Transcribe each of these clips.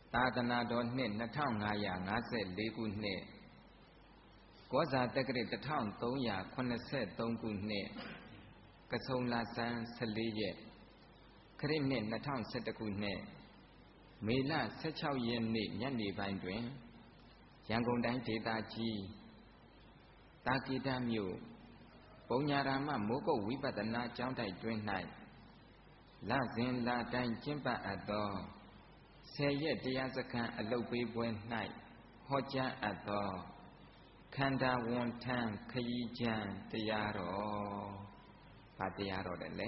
သာသနာတော်နှစ်2554ခုနှစ်ကောဇာတက္ကရာ1383ခုနှစ်ကဆုံလဆန်း14ရက်ခရစ်နှစ်2011ခုနှစ်မေလ16ရက်နေ့ညနေပိုင်းတွင်ရန်ကုန်တိုင်းဒေသကြီးတာကီတာမြို့ပုံညာရာမမိုးကုတ်ဝိပဿနာကျောင်းတိုက်တွင်၌လစဉ်လတိုင်းကျင့်ပအပ်သော10ရက်တရားစခန်းအလုပ်ပေးပွဲ၌ဟောကြားအပ်သောခန္ဓာဝန်ထမ်းခရီးချမ်းတရားတော်ဘာတရားတော်လဲ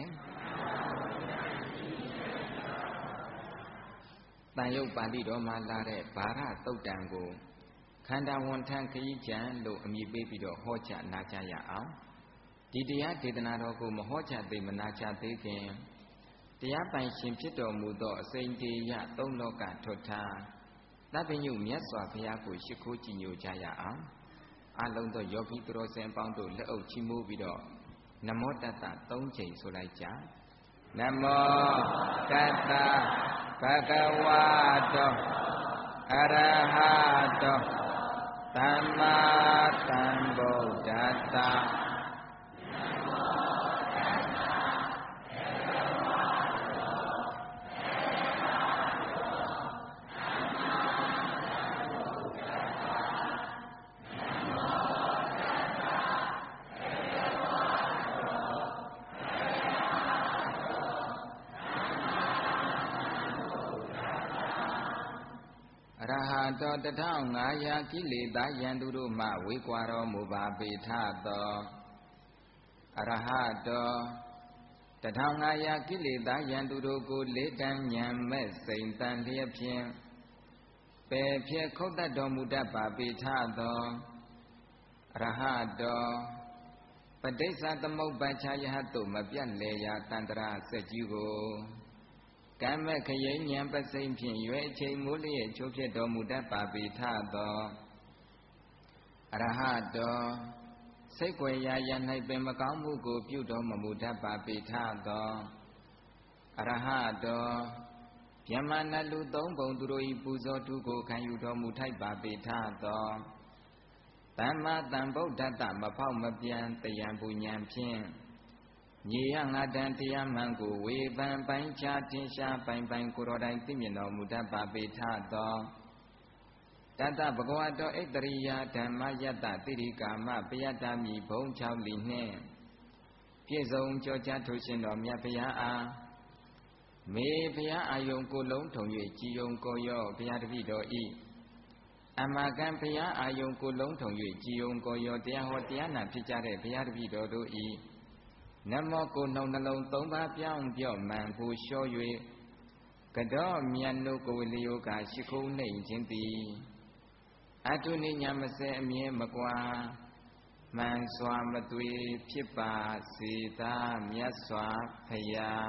တန်ရုပ်ပါဠိတော်မှာလာတဲ့ဗာရသုတ်တံကိုခန္ဓာဝန်ထမ်းခရီးချမ်းလို့အမည်ပေးပြီးတော့ဟောကြားနာကြားရအောင်ဒီတရားဒေသနာတော်ကိုမဟောကြားသေးမနာကြားသေးခင်တရားပိုင်ရှင်ဖြစ်တော်မူသောအစိမ့်တေယသုံးလောကထွတ်ထားသဗ္ဗညုမြတ်စွာဘုရားကိုရှိခိုးကြည်ညိုကြရအောင်အလုံးသောယောဂီသူတော်စင်အပေါင်းတို့လက်အုပ်ချီးမူးပြီးတော့နမောတတ္တ3ချိန်ဆိုလိုက်ကြနမောတတ္တဘဂဝတောအရဟတောသမ္မာသမ္ဗုဒ္ဓတ္တတော်1500ကိလေသာယန္တုတို့မှဝေကွာတော်မူပါပေထသောအရဟတော1500ကိလေသာယန္တုတို့ကိုလေးတန်းဉာဏ်မဲ့စိန်တန်လျက်ဖြင့်ပယ်ဖြဲခုတ်တတ်တော်မူတတ်ပါပေထသောအရဟတောပဋိစ္စသမုပ္ပါချယဟတုမပြတ်လေရာတန္တရာစက်ကြီးကိုကံမဲ့ခရိဉဏ်ပစိမ့်ဖြင့်ရွယ်အချိန်မိုးလျက်ချိုးဖြစ်တော်မူတတ်ပါပေထသောအရဟတောစိတ်ွယ်ရာရ၌ပင်မကောင်းမှုကိုပြုတော်မမူတတ်ပါပေထသောအရဟတောဗျမနလူသုံးပုံသူတို့၏ပူဇော်ထုကိုခံယူတော်မူထိုက်ပါပေထသောသမ္မာသမ္ဗုဒ္ဓတ္တမဖောက်မပြန်တယံပူဉဏ်ဖြင့်ညီယငါတန်တရားမှန်ကိုဝေဖန်ပိုင်းခြားထင်ရှားပိုင်ပိုင်ကိုယ်တော်တိုင်သိမြင်တော်မူတတ်ပါပေထသောတတ္တဘဂဝတောဣတရိယာဓမ္မယတ္တတိရိကာမပယတ္တမိဘုံ6လီနှင့်ပြည့်စုံကြောကြားထိုရှင်တော်မြတ်ဘုရားအားမေဘုရားအာယုံကိုလုံးထုံ၍ကြည်ယုံကိုရောဘုရားတပည့်တော်ဤအမကံဘုရားအာယုံကိုလုံးထုံ၍ကြည်ယုံကိုရောတရားဟောတရားနာဖြစ်ကြတဲ့ဘုရားတပည့်တော်တို့ဤနမောကိုနှုတ်နှလုံး3ပါးပြောင်းပြော့မှန်ကိုလျှော့၍ကတော်မြတ်တို့ကိုလျောကရှိခိုးနှိမ်ခြင်းသည်အတုနိညာမစဲအမြဲမကွာမှန်စွာမသွေဖြစ်ပါစေသာမြတ်စွာဘု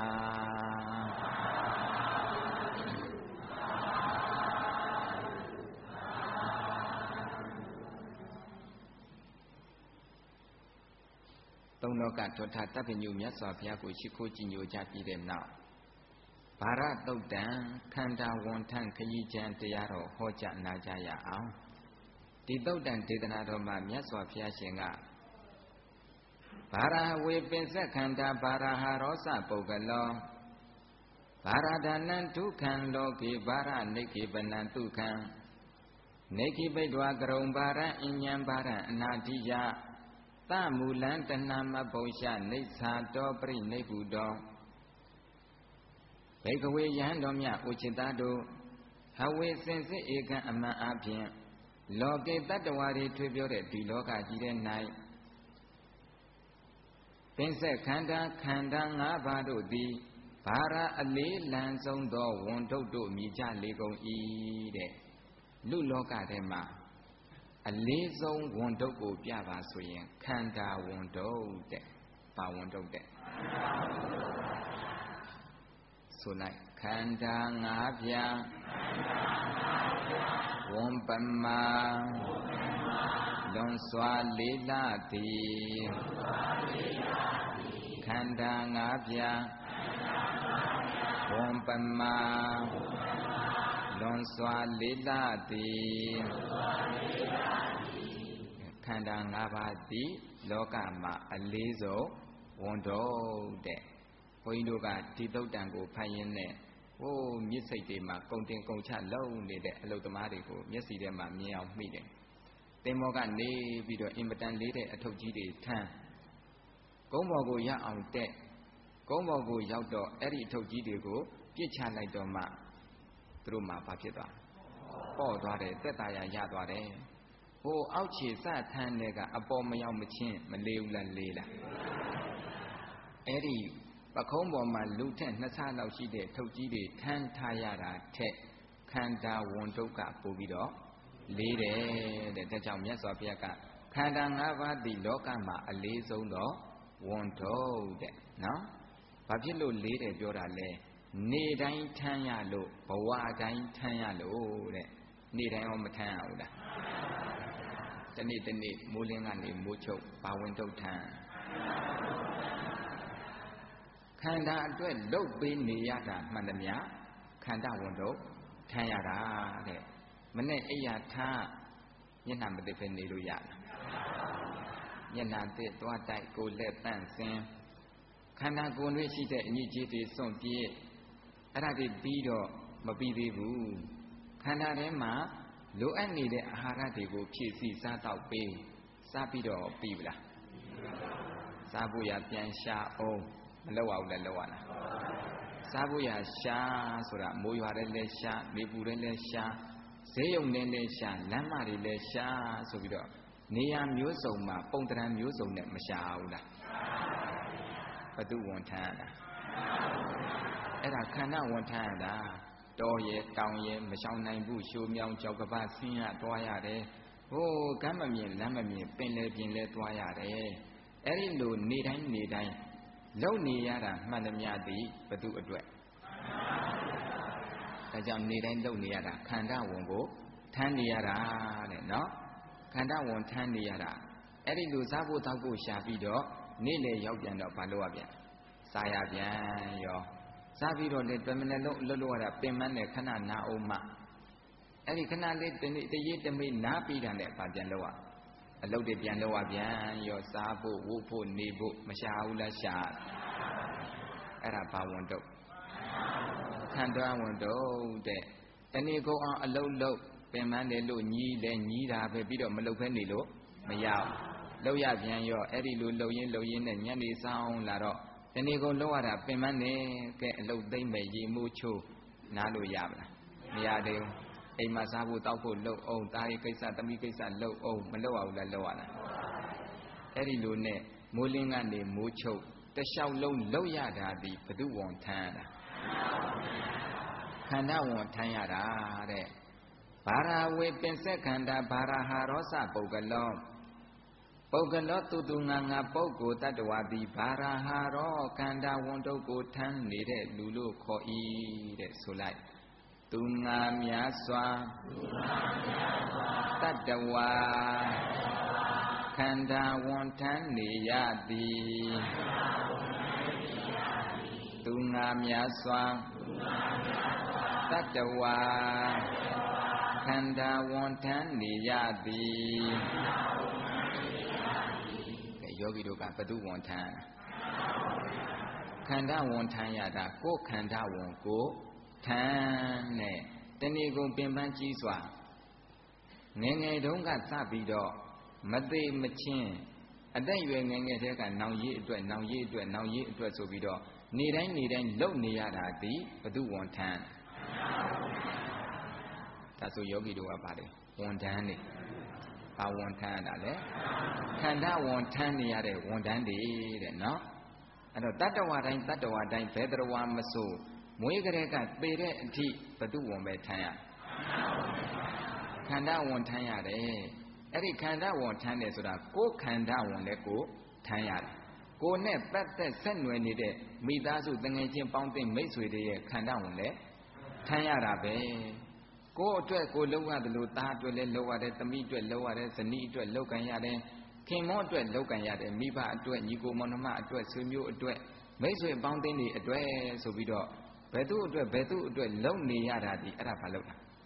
ရားသုံးလောကထွတ်ထားတပ္ပညုမြတ်စွာဘုရားကိုရှိခိုးကြည်ညိုကြပြီးတဲ့နောက်ဗာရသုတ်တံခန္ဓာဝန်ထမ်းခရီးချမ်းတရားတော်ဟောကြားနာကြရအောင်ဒီသုတ်တံဒေသနာတော်မှာမြတ်စွာဘုရားရှင်ကဗာရဝေပင်စခန္ဓာဗာရဟရောစပုဂ္ဂလောဗာရဒနံဒုက္ခံလောကေဗာရနိကေပနံဒုက္ခံနေကိပိတဝကရုံဗာရအဉ္ဉံဗာရအနာတိယသမူလံတဏမဘုံရှနေသာတောပရိနိဗ္ဗုတောဘေကဝေယံတော်မြတ်ဥจิตသားတို့ဟဝေစင်စစ်ဧကံအမှန်အပြင်လောကေတတ္တဝါတွေထွေပြောတဲ့ဒီလောကကြီးထဲ၌ပင်ဆက်ခန္ဓာ၅ပါးတို့သည်ဘာရအလေးလံဆုံးသောဝန်ထုတ်တို့မြည်ကြလေကုန်၏တဲ့လူလောကထဲမှာအလေးဆုံးဝန်ထုတ်ကိုပြပါဆိုရင်ခန္ဓာဝန်ထုတ်တဲ့ဘာဝန်ထုတ်တဲ့ဆိုလိုက်ခန္ဓာ၅ပြားဝန်ပမာလွန်စွာလေးလာသည်ခန္ဓာ၅ပြားဝန်ပမာလွန်စွာလေးလာသည်ခန္ဓာ၅ပါးသည်လောကမှာအလေးဆုံးဝန်တော့တဲ့ဘုန်းကြီးတို့ကဒီသုတ်တံကိုဖတ်ရင်းနဲ့ဟိုးမြစ်စိတ်တွေမှာကုံတင်ကုံချလုံးနေတဲ့အလုသမားတွေကိုမျက်စိထဲမှာမြင်အောင်မိတယ်သင်္ဘောကနေပြီးတော့အင်မတန်လေးတဲ့အထုပ်ကြီးတွေထမ်းကုန်းပေါ်ကိုရောက်အောင်တက်ကုန်းပေါ်ကိုရောက်တော့အဲ့ဒီအထုပ်ကြီးတွေကိုပြစ်ချလိုက်တော့မှသူတို့မှဘာဖြစ်သွားပေါ့သွားတယ်တက်တာရသွားတယ်ဟိုအောက်ခြေစထမ်းတဲ့ကအပေါ်မရောက်မချင်းမလေးဘူးလားလေးလားအဲ့ဒီပခုံးပေါ်မှာလူထက်2ဆလောက်ရှိတဲ့ထုပ်ကြီးတွေထမ်းထားရတာထက်ခန္ဓာဝန်ဒုက္ခပို့ပြီးတော့လေးတယ်တဲ့ဒါကြောင့်မြတ်စွာဘုရားကခန္ဓာ၅ပါးဒီလောကမှာအလေးဆုံးတော့ဝန်ဒုက္ခတဲ့နော်ဘာဖြစ်လို့လေးတယ်ပြောတာလဲနေတိုင်းထမ်းရလို့ဘဝတိုင်းထမ်းရလို့တဲ့နေတိုင်းရောမထမ်းရဘူးလားတနေ့တနေ့မိုးလင်းကနေမိုးချုပ်ဘာဝန်ဒုက္ခထမ်းခန္ဓာအတွက်လှုပ်ပေးနေရတာမှန်သမျှခန္ဓာဝန်ဒုက္ခထမ်းရတာတဲ့မနဲ့အိယာထားမျက်နှာမသိပဲနေလို့ရလားမျက်နှာသိသွားတိုက်ကိုယ်လက်ပန့်စင်ခန္ဓာကိုယ်တွေရှိတဲ့အညစ်အကြေးတွေစွန့်ပြေးအဲ့ဒါတွေပြီးတော့မပြီးသေးဘူးခန္ဓာထဲမှာလိုအပ်နေတဲ့အာဟာရတွေကိုဖြည့်ဆည်းစားတော့ပေးစားပြီးတော့ပြီးပြီလားစားဖို့ရပြန်ရှာအောင်မလောက်အောင်လည်းလောက်ရလားစားဖို့ရရှာဆိုတာမိုးရွာတဲ့လဲရှာနေပူတဲ့လဲရှာဈေးရုံနဲ့လဲရှာလမ်းမတွေလဲရှာဆိုပြီးတော့နေရာမျိုးစုံမှာပုံတရံမျိုးစုံနဲ့မရှာဘူးလားဘသူဝန်ထမ်းရတာအဲ့ဒါခန္ဓာဝန်ထမ်းရတာတောရဲတောင်ရဲမရှောင်နိုင်ဘူးရှိုးမြောင်းကြောက်ကပဆင်းရသွားရတယ်ဟိုးကမ်းမမြင်လမ်းမမြင်ပင်လေပြင်လဲသွားရတယ်အဲ့ဒီလိုနေတိုင်းနေတိုင်းလုံနေရတာမှန်သမျှသည်ဘသူအတွက်ဒါကြောင့်နေတိုင်းလုံနေရတာခန္ဓာဝန်ကိုထမ်းနေရတာတဲ့နော်ခန္ဓာဝန်ထမ်းနေရတာအဲ့ဒီလိုစားဖို့တောက်ဖို့ရှာပြီးတော့နေ့လေရောက်ပြန်တော့ဘာလို့ရပြန်စားရပြန်ရောစားပြီးတော့လေတမနဲ့လုံးအလုပ်လုပ်ရတာပင်မနဲ့ခဏနာအောင်မှအဲ့ဒီခဏလေးတရေတမိနားပြီးတာနဲ့ဘာပြန်လုပ်ရအလုပ်တွေပြန်လုပ်ရပြန်ရောစားဖို့ဝုတ်ဖို့နေဖို့မရှာဘူးလားရှာအဲ့ဒါဘာဝန်တုတ်ခန္ဓာဝန်တုတ်တဲ့တဏီကုံအောင်အလုပ်လုပ်ပင်မနဲ့လို့ညီးလဲညီးတာပဲပြီးတော့မလုပ်ဖဲနေလို့မရဘူးလုပ်ရပြန်ရောအဲ့ဒီလိုလုပ်ရင်းနဲ့ညနေဆောင်လာတော့တဏီကုံလောက်ရတာပင်မနဲ့ကဲအလုပ်သိမ့်မဲ့ရေမိုးချိုးနားလို့ရမလားမရသေးဘူးအိမ်မှာစားဖို့တောက်ဖို့လှုပ်အောင်တားရီကိစ္စသမီးကိစ္စလှုပ်အောင်မလှုပ်အောင်လည်းလှုပ်ရလားအဲ့ဒီလိုနဲ့မိုးလင်းကနေမိုးချုပ်တလျှောက်လုံးလှုပ်ရတာဒီဘု து ဝန်ထမ်းရတာခန္ဓာဝန်ထမ်းရတာတဲ့ဘာရာဝေပင်စက်ခန္ဓာဘာရာဟာရောစပုဂ္ဂလောပုဂ္ဂလောသူငါပုဂ္ဂိုလ်တ attva သည်ဘာရာဟာရောခန္ဓာဝန်တုတ်ကိုထမ်းနေတဲ့လူလို့ခေါ်၏တဲ့ဆိုလိုက်သူငါများစွာတ attva ခန္ဓာဝန်ထမ်းနေရသည်သူငါများစွာတ attva ခန္ဓာဝန်ထမ်းနေရသည်ယောဂီတို့ကဘသူဝန်ထမ်းခန္ဓာဝန်ထမ်းရတာကိုယ်ခန္ဓာဝန်ကိုထမ်းနဲ့တဏီကုံပင်ပန်းကြီးစွာငယ်ငယ်တုန်းကစပြီးတော့မသေးမချင်းအသက်ရွယ်ငယ်ငယ်တည်းကနောင်ရေးအတွက်ဆိုပြီးတော့နေတိုင်းလုံနေရတာဒီဘသူဝန်ထမ်းဒါဆိုယောဂီတို့ကပါတယ်ဝန်ထမ်းနေဘာဝန်ထမ်းရတာလဲခန္ဓာဝန်ထမ်းနေရတဲ့ဝန်ထမ်းတွေတဲ့နော်အဲ့တော့တတ္တဝါတိုင်းဘယ်တော်ဝါမဆိုမွေးကလေးကပေတဲ့အထိဘသူဝန်ပဲထမ်းရခန္ဓာဝန်ထမ်းရတယ်အဲ့ဒီခန္ဓာဝန်ထမ်းတယ်ဆိုတာကိုယ်ခန္ဓာဝန်လည်းကိုထမ်းရတယ်ကိုယ်နဲ့ပတ်သက်ဆက်နွယ်နေတဲ့မိသားစုတငယ်ချင်းပေါင်းသိမိတ်ဆွေတွေရဲ့ခန္ဓာဝန်လည်းထမ်းရတာပဲကိုယ်အတွက်ကိုလောက်ရတယ်လို့သားအတွက်လည်းလောက်ရတယ်သမီးအတွက်လောက်ရတယ်ဇနီးအတွက်လောက်ကန်ရတယ်ခင်မောအတွက်လောက်ကန်ရတယ်မိဘအတွက်ညီကိုမောင်နှမအတွက်ဆွေမျိုးအတွက်မိတ်ဆွေပေါင်းသိတွေအတွက်ဆိုပြီးတော့ဘယ်သူအတွက်လုံနေရတာဒီအဲ့ဒါဘာလို့လဲ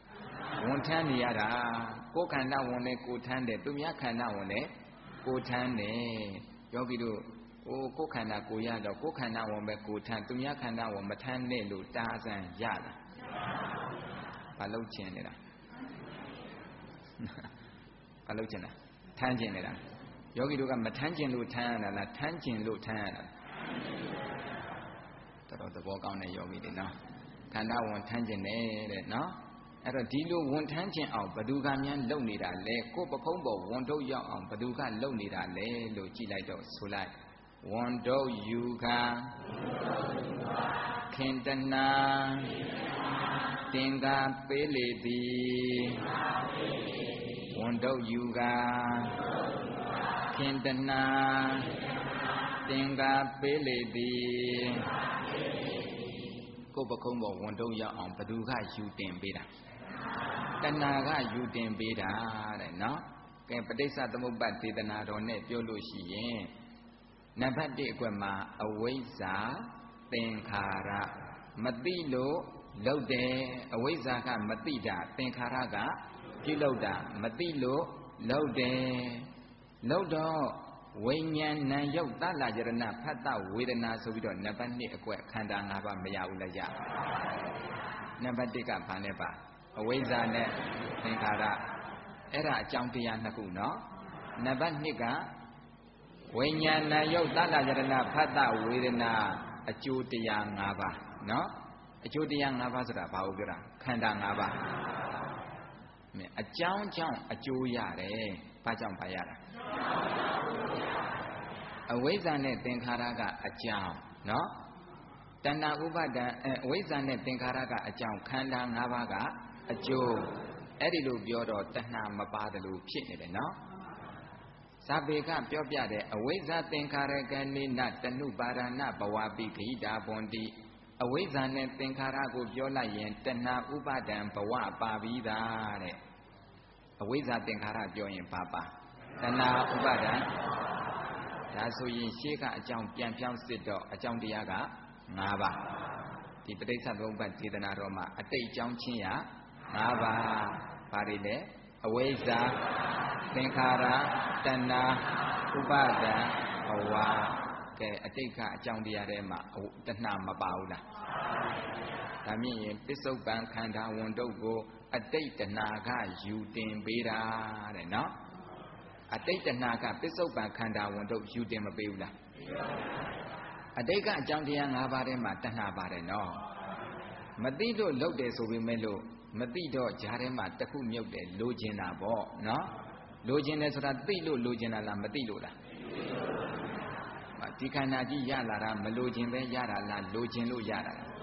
ဝန်ထမ်းနေရတာကိုယ်ခန္ဓာဝန်နဲ့ကိုယ်ထမ်းတယ်သူများခန္ဓာဝန်နဲ့ကိုယ်ထမ်းတယ်ယောဂီတို့ကိုယ်ခန္ဓာကိုယ်ရတော့ကိုယ်ခန္ဓာဝန်ပဲကိုယ်ထမ်းသူများခန္ဓာဝန်မထမ်းနဲ့လို့တားဆန်းရတာဘာလို့ချင်နေတာဘာလို့ချင်တာထမ်းချင်နေတာယောဂီတို့ကမထမ်းချင်လို့ထမ်းရတာလားထမ်းချင်လို့ထမ်းရတာတော်သဘောကောင်းတဲ့ယောဂီတွေနော်ခန္ဓာဝန်ထမ်းချင်တယ်တဲ့နော်အဲ့တော့ဒီလိုဝန်ထမ်းခြင်းအောင်ဘဒုကများလုံနေတာလဲကိုယ်ပခုံးပေါ်ဝန်ထုတ်ရောက်အောင်ဘဒုကလုံနေတာလဲလို့ကြည့်လိုက်တော့ဆိုလိုက်ဝန်ထုတ်ယူခာခင်တနာတင်္ကာပေးလေသည်ဝန်ထုတ်ယူခာခင်တနာတင်္ကာပေးလေသည်ကိုယ်ပခုံးပေါ်ဝန်ထုတ်ရောက်အောင်ဘဒုကယူတင်ပေးတာတဏှာကယူတင်ပေးတာတဲ့နော်ကဲပဋိစ္စသမုပ္ပါဒေသနာတော်နဲ့ပြောလို့ရှိရင်နံပါတ်1အကွက်မှာအဝိဇ္ဇာသင်္ခါရမသိလို့လုပ်တယ်အဝိဇ္ဇာကမသိတာသင်္ခါရကပြုလုပ်တာမသိလို့လုပ်တယ်လုပ်တော့ဝိညာဏံယုတ်သလယရဏဖတ်တဝေဒနာဆိုပြီးတော့နံပါတ်2အကွက်ခန္ဓာ5ပါးမရဘူးလားရနံပါတ်1ကဘာနဲ့ပါအဝိဇ္ဇာနဲ့သင်္ခါရအဲ့ဒါအကြောင်းတရားနှစ်ခုနော်နံပါတ်2ကဝိညာဏယုတ်သလယရဏဖတ်တဝေဒနာအကျိုးတရား5ပါးနော်အကျိုးတရား5ပါးဆိုတာဘာကိုပြောတာခန္ဓာ5ပါးအကြောင်းကြောင့်အကျိုးရတယ်ဘာကြောင့်ပါရတာအဝိဇ္ဇာနဲ့သင်္ခါရကအကြောင်းနော်တဏှာဥပါဒံအဝိဇ္ဇာနဲ့သင်္ခါရကအကြောင်းခန္ဓာ5ပါးကအကျိုးအဲ့ဒီလိုပြောတော့တဏှာမပါတယ်လို့ဖြစ်နေတယ်နော်ဇာပေကပြောပြတဲ့အဝိဇ္ဇာသင်္ခါရကနိနတဏုပါရဏဘဝပိခိတာဘွန်တိအဝိဇ္ဇာနဲ့သင်္ခါရကိုပြောလိုက်ရင်တဏှာဥပါဒံဘဝပါပြီးသားတဲ့အဝိဇ္ဇာသင်္ခါရပြောရင်ဘာပါတဏှာဥပါဒံဒါဆိုရင်ရှေးကအကြောင်းပြန်ပြောင်းစစ်တော့အကြောင်းတရားက5ပါးဒီပဋိစ္စသမုပ္ပါဒေသနာတော်မှာအတိတ်အကြောင်းချင်းရ5ပါးဘာတွေလဲအဝိဇ္ဇာသင်္ခါရတဏှာဥပါဒံဘဝကဲအတိတ်ကအကြောင်းတရားထဲမှာတဏှာမပါဘူးလားဒါမြင်ရင်ပစ္စုပန်ခန္ဓာဝန်တုတ်ကိုအတိတ်တဏှာကယူတင်ပေးတာတဲ့နော်အတိတ်တဏှာကပစ္စုပန်ခန္ဓာဝန်တုတ်ယူတင်မပေးဘူးလားအတိတ်ကအကြောင်းတရား5ပါးထဲမှာတဏှာပါတယ်နော်မသိလို့လုပ်တယ်ဆိုပေမဲ့လို့မသိတော့ဂျားထဲမှာတစ်ခုမြုပ်တယ်လိုချင်တာပေါ့နော်လိုချင်တယ်ဆိုတာသိလို့လိုချင်တာလားမသိလို့လားဒီခန္ဓာကြီးရလာတာမလိုချင်ပဲရတာလားလိုချင်လို့ရတာလား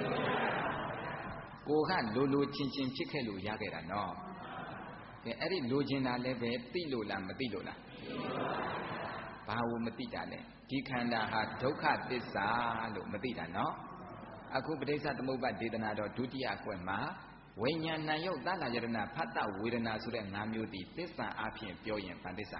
ကိုကလိုချင်ဖြစ်ခဲ့လို့ရခဲ့တာနော်ကဲအဲ့ဒီလိုချင်တာလည်းပဲသိလို့လားမသိလို့လားဘာလို့မသိတာလဲဒီခန္ဓာဟာဒုက္ခသစ္စာလို့မသိတာနော်အခုပဋိစ္စသမုပ္ပါဒေသနာတော်ဒုတိယကွက်မှာဝိညာဏယုတ်သလယရဏဖတ်တဝေဒနာဆိုတဲ့5မျိုးတည်သစ္စာအဖြစ်ပြောရင်ဘာသစ္စာ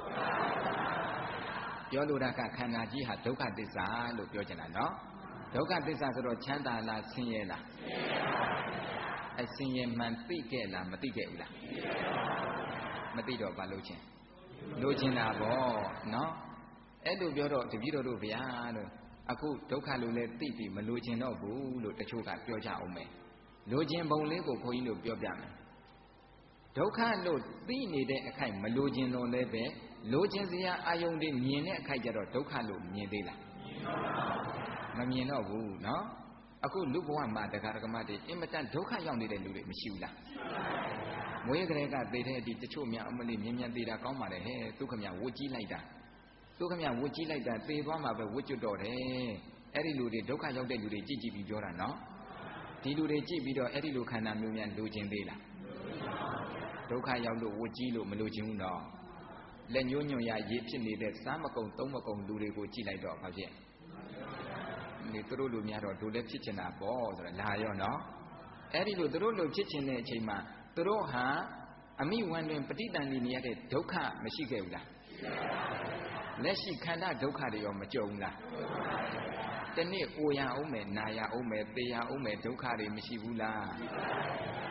ပြောလိုတာကခန္ဓာကြီးဟာဒုက္ခသစ္စာလို့ပြောချင်တာနော်ဒုက္ခသစ္စာဆိုတော့ချမ်းသာလားဆင်းရဲလားအဆင်းရဲမှန်သိခဲ့လားမသိခဲ့ဘူးလားမသိတော့ဘာလို့ချင်းလိုချင်တာပေါ့နော်အဲ့လိုပြောတော့တပည့်တော်တို့ဗျာလို့အခုဒုက္ခလို့လဲသိပြီမလိုချင်တော့ဘူးလို့တချို့ကပြောကြအောင်မယ်လိုချင်ပုံလေးကိုခွန်ကြီးတို့ပြောပြမယ်ဒုက္ခလို့သိနေတဲ့အခိုက်မလိုချင်တော့လည်းပဲလိုချင်စရာအာယုန်တွေမြင်တဲ့အခိုက်ကျတော့ဒုက္ခလို့မြင်သေးလားမမြင်တော့ဘူးနော်အခုလူဘဝမှာတရားဓမ္မတွေအင်မတန်ဒုက္ခရောက်နေတဲ့လူတွေမရှိဘူးလားမွေးကလေးကသေတဲ့အထိတချို့များအမလေးမြင်မြန်သေးတာကောင်းပါလေဟဲ့သူခမဝတ်ကြီးလိုက်တာသူခမဝတ်ကြီးလိုက်တာသေသွားမှာပဲဝတ်ကျွတ်တော့တယ်အဲ့ဒီလူတွေဒုက္ခရောက်တဲ့လူတွေကြည့်ပြီးပြောတာနော်ဒီလူတွေကြည့်ပြီးတော့အဲ့ဒီလူခန္ဓာမျိုးများလိုချင်သေးလားဒုက္ခရောက်လို့ဝတ်ကြီးလို့မလိုချင်ဘူးနော်လက်ညှိုးညွန်ရရေးဖြစ်နေတဲ့စားမကုံသုံးမကုံလူတွေကိုကြည့်လိုက်တော့ဘာဖြစ်နေသူတို့လူများတော့ဒုလည်းဖြစ်ချင်တာပေါ့ဆိုတော့လာရောနော်အဲ့ဒီလိုသူတို့လူဖြစ်ချင်တဲ့အချိန်မှာသူတို့ဟာအမိဝန်တွင်ပဋိသန္ဓေနေရတဲ့ဒုက္ခမရှိခဲ့ဘူးလားလက်ရှိခန္ဓာဒုက္ခတွေရောမကြုံဘူးလားတနေ့အိုရအောင်မယ်နာရအောင်မယ်သေရအောင်မယ်ဒုက္ခတွေမရှိဘူးလား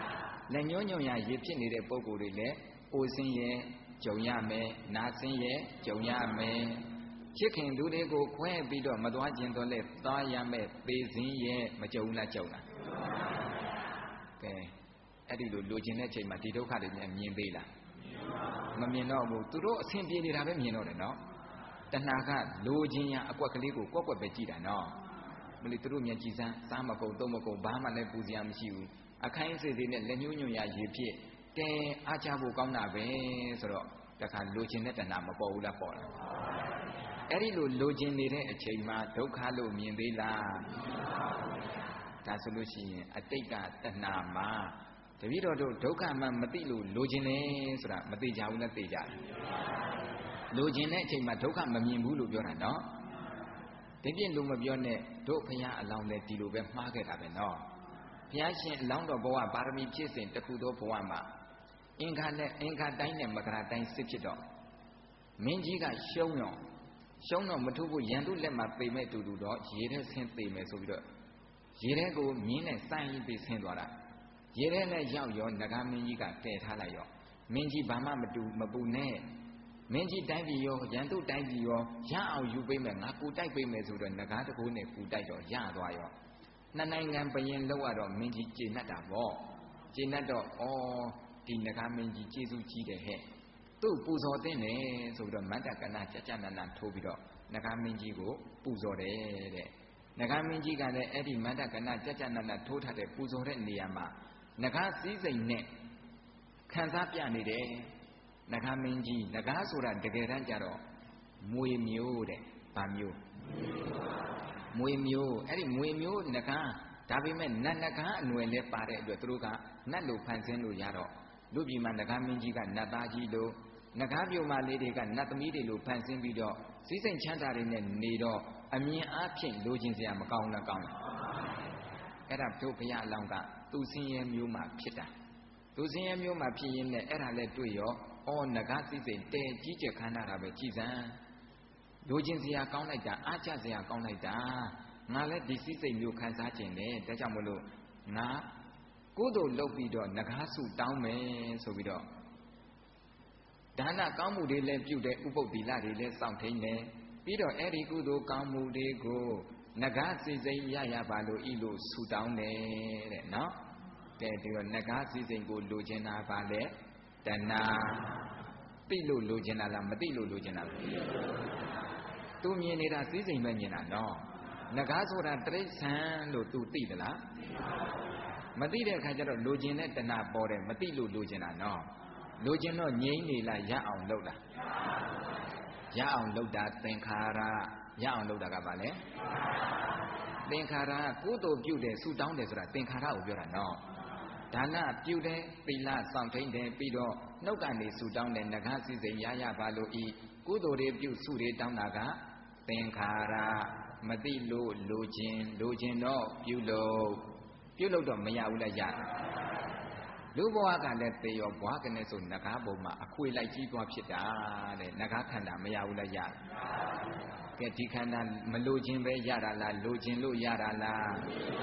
လက်ညှိုးညွန့်ရရေဖြစ်နေတဲ့ပုဂ္ဂိုလ်တွေလည်းအိုဆင်းရဲ့ကြုံရမယ်နာဆင်းရဲ့ကြုံရမယ်ချစ်ခင်သူတွေကိုခွဲပြီးတော့မသွားခြင်းတော့လေသွားရမယ်သေစင်းရဲ့မကြုံလားကြုံလားကဲအဲ့ဒီလိုခြင်းတဲ့ချိန်မှာဒီဒုက္ခတွေမြင်သေးလားမမြင်တော့ဘူးသူတို့အဆင်ပြေနေတာပဲမြင်တော့တယ်နော်တဏှာကလိုခြင်းရအကွက်ကလေးကိုကွက်ကွက်ပဲကြည့်တာနော်မလို့သူတို့မျက်ကြည်စမ်းစားမကုန်သုံးမကုန်ဘာမှလည်းပူစရာမရှိဘူးအခိုင်းအစေသေးနဲ့လက်ညှိုးညွန့်ရရေဖြစ်တဲအားချဖို့ကောင်းတာပဲဆိုတော့တခါလိုခြင်းတဲ့တဏှာမပေါ်ဘူးလားပေါ်လားအဲ့ဒီလိုခြင်းနေတဲ့အချိန်မှာဒုက္ခလို့မြင်သေးလားဒါဆိုလို့ရှိရင်အတိတ်ကတဏှာမှာတပည့်တော်တို့ဒုက္ခမှမသိလို့လိုခြင်းလေဆိုတာမသိကြဘူးလားသိကြတယ်လိုခြင်းတဲ့အချိန်မှာဒုက္ခမမြင်ဘူးလို့ပြောတာနော်ဒီပြည့်လူမပြောနဲ့တို့ဘုရားအလောင်းလည်းဒီလိုပဲမှားခဲ့တာပဲနော်ဘုရားရှင်အလောင်းတော်ဘဝပါရမီဖြစ်စဉ်တခုသောဘဝမှာအင်္ဂါတိုင်းနဲ့မကရာတိုင်းစစ်ဖြစ်တော့မင်းကြီးကရှုံးတော့မထုဖို့ရန်သူလက်မှာပေမဲ့တူတော့ရေထဲဆင်းပေမယ်ဆိုပြီးတော့ရေထဲကိုမြင်းနဲ့စိုင်းပြီးဆင်းသွားတာရေထဲနဲ့ရောက်ရောနဂါမင်းကြီးကတည်ထားလိုက်ရောမင်းကြီးဘာမှမပူနဲ့မင်းကြီးတိုင်းပြည်ရောရန်သူတိုင်းပြည်ရောရအောင်ယူပေးမယ်ငါကူတိုက်ပေးမယ်ဆိုတော့နဂါတကိုးနဲ့ကူတိုက်တော့ရသွားရောနှစ်နိုင်ငံဘယင်လောက်ရတော့မင်းကြီးကျေနပ်တာပေါ့ကျေနပ်တော့ဒီနဂါမင်းကြီးကျေးဇူးကြီးတယ်ဟဲ့သူ့ပူဇော်တဲ့တယ်ဆိုပြီးတော့မန္တကဏကြနန္ဒထိုးပြီးတော့နဂါမင်းကြီးကိုပူဇော်တယ်တဲ့နဂါမင်းကြီးကလည်းအဲ့ဒီမန္တကဏကြနန္ဒထိုးထားတဲ့ပူဇော်တဲ့နေရာမှာနဂါစည်းစိမ်နဲ့ခံစားပြနေတယ်နဂါမင်းကြီးနဂါဆိုတာတကယ်တမ်းကျတော့မွေမျိုးတဲ့ဗာမျိုးမွေမျိုးအဲ့ဒီမွေမျိုးနဂါဒါပေမဲ့နတ်နဂါအနွယ်လည်းပါတဲ့အတွက်သူတို့ကနတ်လိုဖန်ဆင်းလို့ရတော့လူပြည်မှာနဂါမင်းကြီးကနတ်သားကြီးလို့နဂါပြိုမလေးတွေကနတ်သမီးတွေလိုဖန်ဆင်းပြီးတော့စည်းစိမ်ချမ်းသာတွေနဲ့နေတော့အမြင်အားဖြင့်လိုချင်စရာမကောင်းလားကောင်းလားအဲ့ဒါတို့ဘုရားအလောင်းကသူဆင်းရဲမျိုးမှာဖြစ်တာသူဆင်းရဲမျိုးမှာဖြစ်ရင်းနဲ့အဲ့ဒါလည်းတွေ့ရောနဂါစည်းစိမ်တဲကြီးကျယ်ခမ်းနားတာပဲကြည်စမ်းလိုချင်စရာကောင်းလိုက်တာအားကျစရာကောင်းလိုက်တာငါလည်းဒီစည်းစိမ်မျိုးခံစားခြင်းနဲ့ဒါကြောင့်မလို့ငါကုသိုလ်လုပ်ပြီးတော့နဂါစုတောင်းမယ်ဆိုပြီးတော့ဒါနကောင်းမှုတွေလည်းပြုတယ်ဥပုပ်သီလတွေလည်းစောင့်ထိန်တယ်ပြီးတော့အဲ့ဒီကုသိုလ်ကောင်းမှုတွေကိုနဂါစည်းစိမ်ရပါလို့ဤလို့ဆုတောင်းတယ်တဲ့နော်ကဲဒီတော့နဂါစည်းစိမ်ကိုလိုချင်တာပါလေတဏှာသိလို့လိုချင်တာလားမသိလို့လိုချင်တာလားသူမြင်နေတာစည်းစိမ်ပဲမြင်တာနော်နဂါဆိုတာတိရစ္ဆာန်လို့သူသိသလားမသိတဲ့အခါကျတော့လိုချင်တဲ့တဏှာပေါ်တယ်မသိလို့လိုချင်တာနော်လိုချင်တော့ငြိမ့်နေလားရအောင်လုပ်လားရအောင်လုပ်တာသင်္ခါရရအောင်လုပ်တာကဘာလဲသင်္ခါရကုသိုလ်ပြုတယ်ဆုတောင်းတယ်ဆိုတာသင်္ခါရကိုပြောတာနော်ဒါနပြုတယ်သီလစောင့်ထိန်တယ်ပြီးတော့နှုတ်ကနေဆုတောင်းတယ်နဂါစည်းစိမ်ရပါလို့ဤကုသိုလ်တွေပြုဆုတွေတောင်းတာကသင်္ခါရမသိလို့လိုချင်တော့ပြုလုပ်တော့မရဘူးလားရတယ်လူဘဝကလည်းသေရောဘွားကနေဆိုနဂါဘုံမှာအခွေလိုက်ကြီးသွားဖြစ်တာတဲ့နဂါခန္ဓာမရဘူးလားရတယ်ကဲဒီခန္ဓာမလိုချင်ပဲရတာလားလိုချင်လို့ရတာလား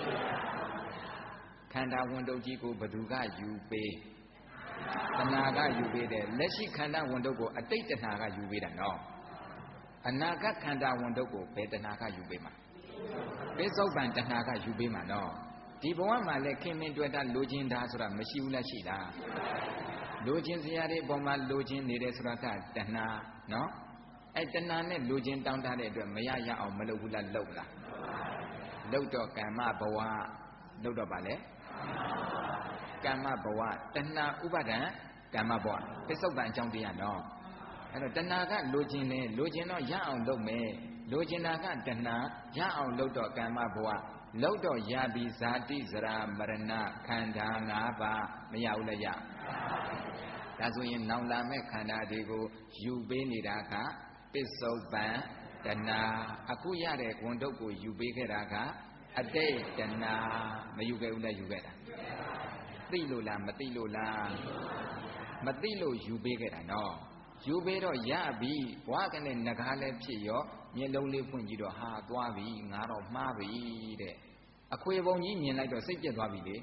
ခန္ဓာဝန်တုပ်ကြီးကိုဘသူကယူပေးတဏှာကယူပေးတယ်လက်ရှိခန္ဓာဝန်တုပ်ကိုအတိတ်တဏှာကယူပေးတာနော်အနာဂတ်ခန္ဓာဝန်တုပ်ကိုဘယ်တဏှာကယူပေးမှာပိဿုပန်တဏှာကယူပေးမှာနော်ဒီဘဝမှာလည်းခင်မင်တွေ့တာလိုချင်တာဆိုတာမရှိဘူးလားရှိလားလိုချင်စရာတွေပေါ်မှာလိုချင်နေတယ်ဆိုတာကတဏှာနော်အဲ့တဏှာနဲ့လိုချင်တောင်းတတဲ့အတွက်မရအောင်မလုပ်ဘူးလားလုပ်လားလုပ်တော့ကမ္မဘဝလုပ်တော့ပါလေကမ္မဘဝတဏှာဥပါဒံကမ္မဘဝပိဿုပန်အကြောင်းတရားနော်အဲ့တော့တဏှာကလိုချင်တယ်လိုချင်တော့ရအောင်လုပ်မယ်လိုချင်တာကတဏှာရအောင်လုပ်တော့ကမ္မဘဝလောက်တော့ရပြီဇာတိဇရာမရဏခန္ဓာ၅ပါးမရဘူးလည်းရဒါဆိုရင်နောင်လာမဲ့ခန္ဓာတွေကိုယူပေးနေတာကပစ္စုပန်တဏှာအခုရတဲ့ဝန်တုပ်ကိုယူပေးခဲ့တာကအတိတ်တဏှာမယူခဲ့ဘူးလည်းယူခဲ့တာသိလို့လားမသိလို့လားမသိလို့ယူပေးခဲ့တာနော်ယူပေးတော့ရပြီဘွားကနေနဂါလည်းဖြစ်ရောမျက်လုံးလေးဖွင့်ကြည့်တော့ဟာသွားပြီငါတော့မှားပြီတဲ့အခွေပုံကြီးမြင်လိုက်တော့စိတ်ပြက်သွားပြီလေ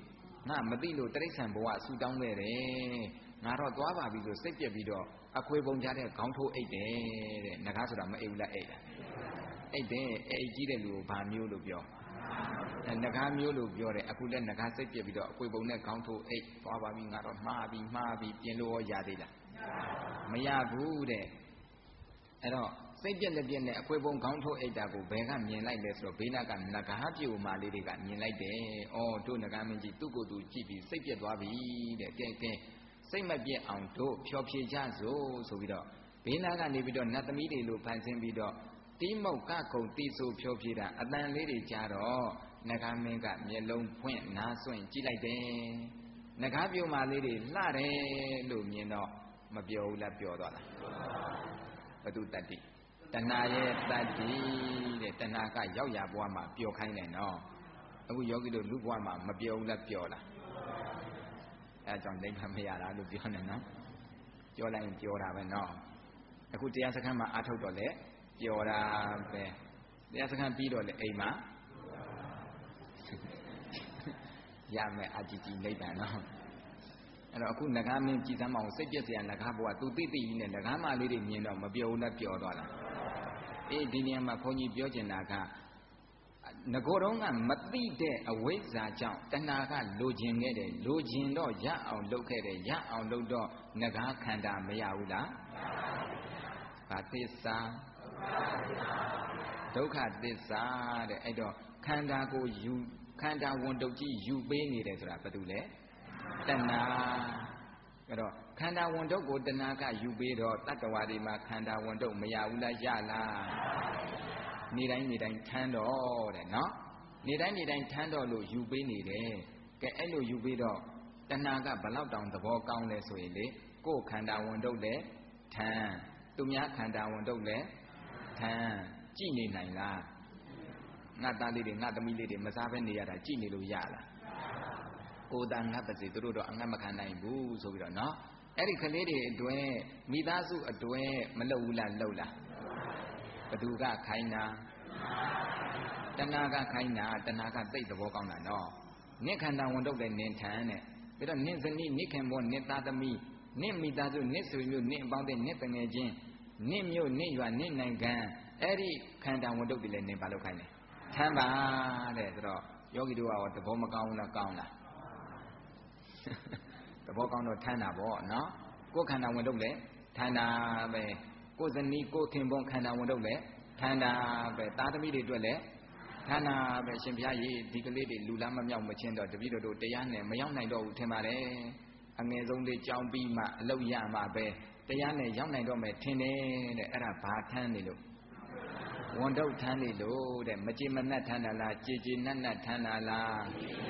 ငါမသိလို့တိရစ္ဆာန်ဘဝဆူတောင်းခဲ့တယ်ငါတော့သွားပါပြီလို့စိတ်ပြက်ပြီးတော့အခွေပုံကြတဲ့ခေါင်းထိုးအိတ်တယ်တဲ့ငကားဆိုတာမအိတ်ဘူးလားအိတ်လားအိတ်တယ်အိတ်ကြီးတဲ့လူကိုဘာမျိုးလို့ပြောငကားမျိုးလို့ပြောတယ်အခုလည်းငကားစိတ်ပြက်ပြီးတော့အခွေပုံနဲ့ခေါင်းထိုးအိတ်သွားပါပြီငါတော့မှားပြီပြင်လို့ရသေးလားမရဘူးတဲ့အဲ့တော့စိတ်ပြက်လက်ပြက်နဲ့အခွေပုံခေါင်းထိုးအိတ်တာကိုဘယ်ကမြင်လိုက်လဲဆိုတော့ဘေးနားကငကားပြိုမာလေးတွေကမြင်လိုက်တယ်ဩတို့ငကားမင်းကြီးသူ့ကိုယ်သူကြည့်ပြီးစိတ်ပြက်သွားပြီတဲ့ကဲစိတ်မပြက်အောင်တို့ဖြောဖြေကြစို့ဆိုပြီးတော့ဘေးနားကနေပြီးတော့နတ်သမီးတွေလိုဖန်ဆင်းပြီးတော့တီးမုတ်ကကုံတီးဆိုဖြောဖြေတာအတန်လေးတွေကြားတော့ငကားမင်းကမျက်လုံးဖွင့်နားစွင့်ကြည့်လိုက်တယ်ငကားပြိုမာလေးတွေလှတယ်လို့မြင်တော့မပြောဘူးလားပြောသွားလားဘုသူတတ္တိတဏှာရဲ့တတ္တိတဲ့တဏှာကရောက်ရဘဝမှာပျော်ခိုင်းတယ်နော်အခုယောဂီတို့လူဘဝမှာမပျော်ဘူးလားပျော်လားအဲကြောင့်နိဗ္ဗာန်မရတာလို့ပြောနေနော်ပြောလိုက်ရင်ပျော်တာပဲနော်အခုတရားစခန်းမှာအာထုတ်တော့လေပျော်တာပဲတရားစခန်းပြီးတော့လေအိမ်မှာရမယ်အကြည်ကြည်နိဗ္ဗာန်နော်အဲ့တော့အခုငကားမင်းကြည်စမ်းမအောင်စိတ်ပြည့်စရာငကားဘဝသူသိကြီးနဲ့ငကားမလေးတွေမြင်တော့မပျော်ဘူးလားပျော်သွားလားအေးဒီနေရာမှာခွန်ကြီးပြောချင်တာကငကိုတော့ကမသိတဲ့အဝိဇ္ဇာကြောင့်တဏှာကလိုချင်ခဲ့တယ်လိုချင်တော့ရအောင်လုပ်ခဲ့တယ်ရအောင်လုပ်တော့ငကားခန္ဓာမရဘူးလားဘာသစ္စာဒုက္ခသစ္စာတဲ့အဲ့တော့ခန္ဓာကိုယူခန္ဓာဝန်တုပ်ကြီးယူပေးနေတယ်ဆိုတာဘာတူလဲတဏှာအဲ့တော့ခန္ဓာဝန်တုပ်ကိုတဏှာကယူပေးတော့တတ္တဝါတွေမှာခန္ဓာဝန်တုပ်မရဘူးလားရလားနေတိုင်းထမ်းတော့တဲ့နော်နေတိုင်းထမ်းတော့လို့ယူပေးနေတယ်ကဲအဲ့လိုယူပေးတော့တဏှာကဘလောက်တောင်သဘောကောင်းလဲဆိုရင်လေကိုယ်ခန္ဓာဝန်တုပ်လည်းထမ်းသူများခန္ဓာဝန်တုပ်လည်းထမ်းကြည်နေနိုင်လားငါသားလေးတွေငါသမီးလေးတွေမစားဘဲနေရတာကြည်နေလို့ရလားကိုယ်တန်ငတ်ပါစေသူတို့တော့အငတ်မခံနိုင်ဘူးဆိုပြီးတော့နော်အဲ့ဒီကလေးတွေအတွင်းမိသားစုအတွင်းမလုပ်ဘူးလားလုပ်လားဘသူကခိုင်းတာတဏှာကခိုင်းတာတဏှာကသိတဲ့သဘောကောင်းတာနော်နင့်ခန္ဓာဝန်တုပ်လည်းနင်ထမ်းတဲ့ပြီးတော့နင့်ဇနီးနင့်ခင်ဘောနင့်သားသမီးနင့်မိသားစုနင့်ဆွေမျိုးနင့်အပေါင်းတဲ့နင့်တငယ်ချင်းနင့်မြို့နင့်ရွာနင့်နိုင်ငံအဲ့ဒီခန္ဓာဝန်တုပ်တွေလည်းနင်ဘာလုပ်ခိုင်းလဲထမ်းပါတဲ့ဆိုတော့ယောဂီတို့ကသဘောမကောင်းဘူးလားကောင်းလားသဘောကောင်းတော့ထမ်းတာပေါ့နော်ကိုယ်ခန္ဓာဝန်တုပ်လည်းထမ်းတာပဲကိုယ်ဇနီးကိုယ်ခင်ပွန်းခန္ဓာဝန်တုပ်လည်းထမ်းတာပဲသားသမီးတွေအတွက်လည်းထမ်းတာပဲရှင်ဘုရားကြီးဒီကလေးတွေလူလားမမြောက်မချင်းတော့တပည့်တော်တို့တရားနဲ့မရောက်နိုင်တော့ဘူးထင်ပါတယ်အငယ်ဆုံးလေးကြောင်းပြီးမှအလုပ်ရမှာပဲတရားနဲ့ရောက်နိုင်တော့မယ်ထင်တယ်တဲ့အဲ့ဒါဘာထမ်းနေလို့ဝန်တုပ်ထမ်းနေလို့တဲ့မကြည်မနှက်ထမ်းတာလားကြည်ကြည်နက်နက်ထမ်းတာလား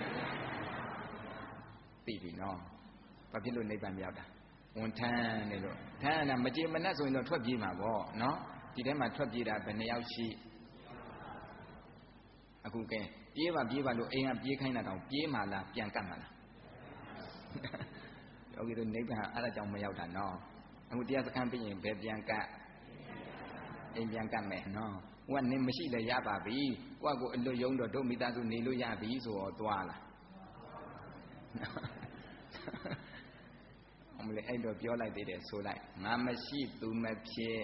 သိပြီနော်ဘာဖြစ်လို့နိဗ္ဗာန်ရောက်တာဝန်ထမ်းနေလို့ထမ်းတာမကြည်မနှက်ဆိုရင်တော့ထွက်ပြေးမှာပေါ့နော်ဒီထဲမှာထွက်ပြေးတာဘယ်နှယောက်ရှိအခုကဲပြေးပါလို့အိမ်ကပြေးခိုင်းတာတော့ပြေးမှလားပြန်ကတ်မှလားယောဂီတို့နိဗ္ဗာန်အဲ့ဒါကြောင့်မရောက်တာနော်အခုတရားစခန်းပြီးရင်ဘယ်ပြန်ကတ်အိမ်ပြန်ကတ်မယ်နော်ဟိုကနင်မရှိလည်းရပါပြီကိုယ့်ကိုအလွတ်ယုံတော့တို့မိသားစုနေလို့ရပြီဆိုတော့သွားလားအမလေးအဲ့တော့ပြောလိုက်သေးတယ်ဆိုလိုက်ငါမရှိသူမဖြစ်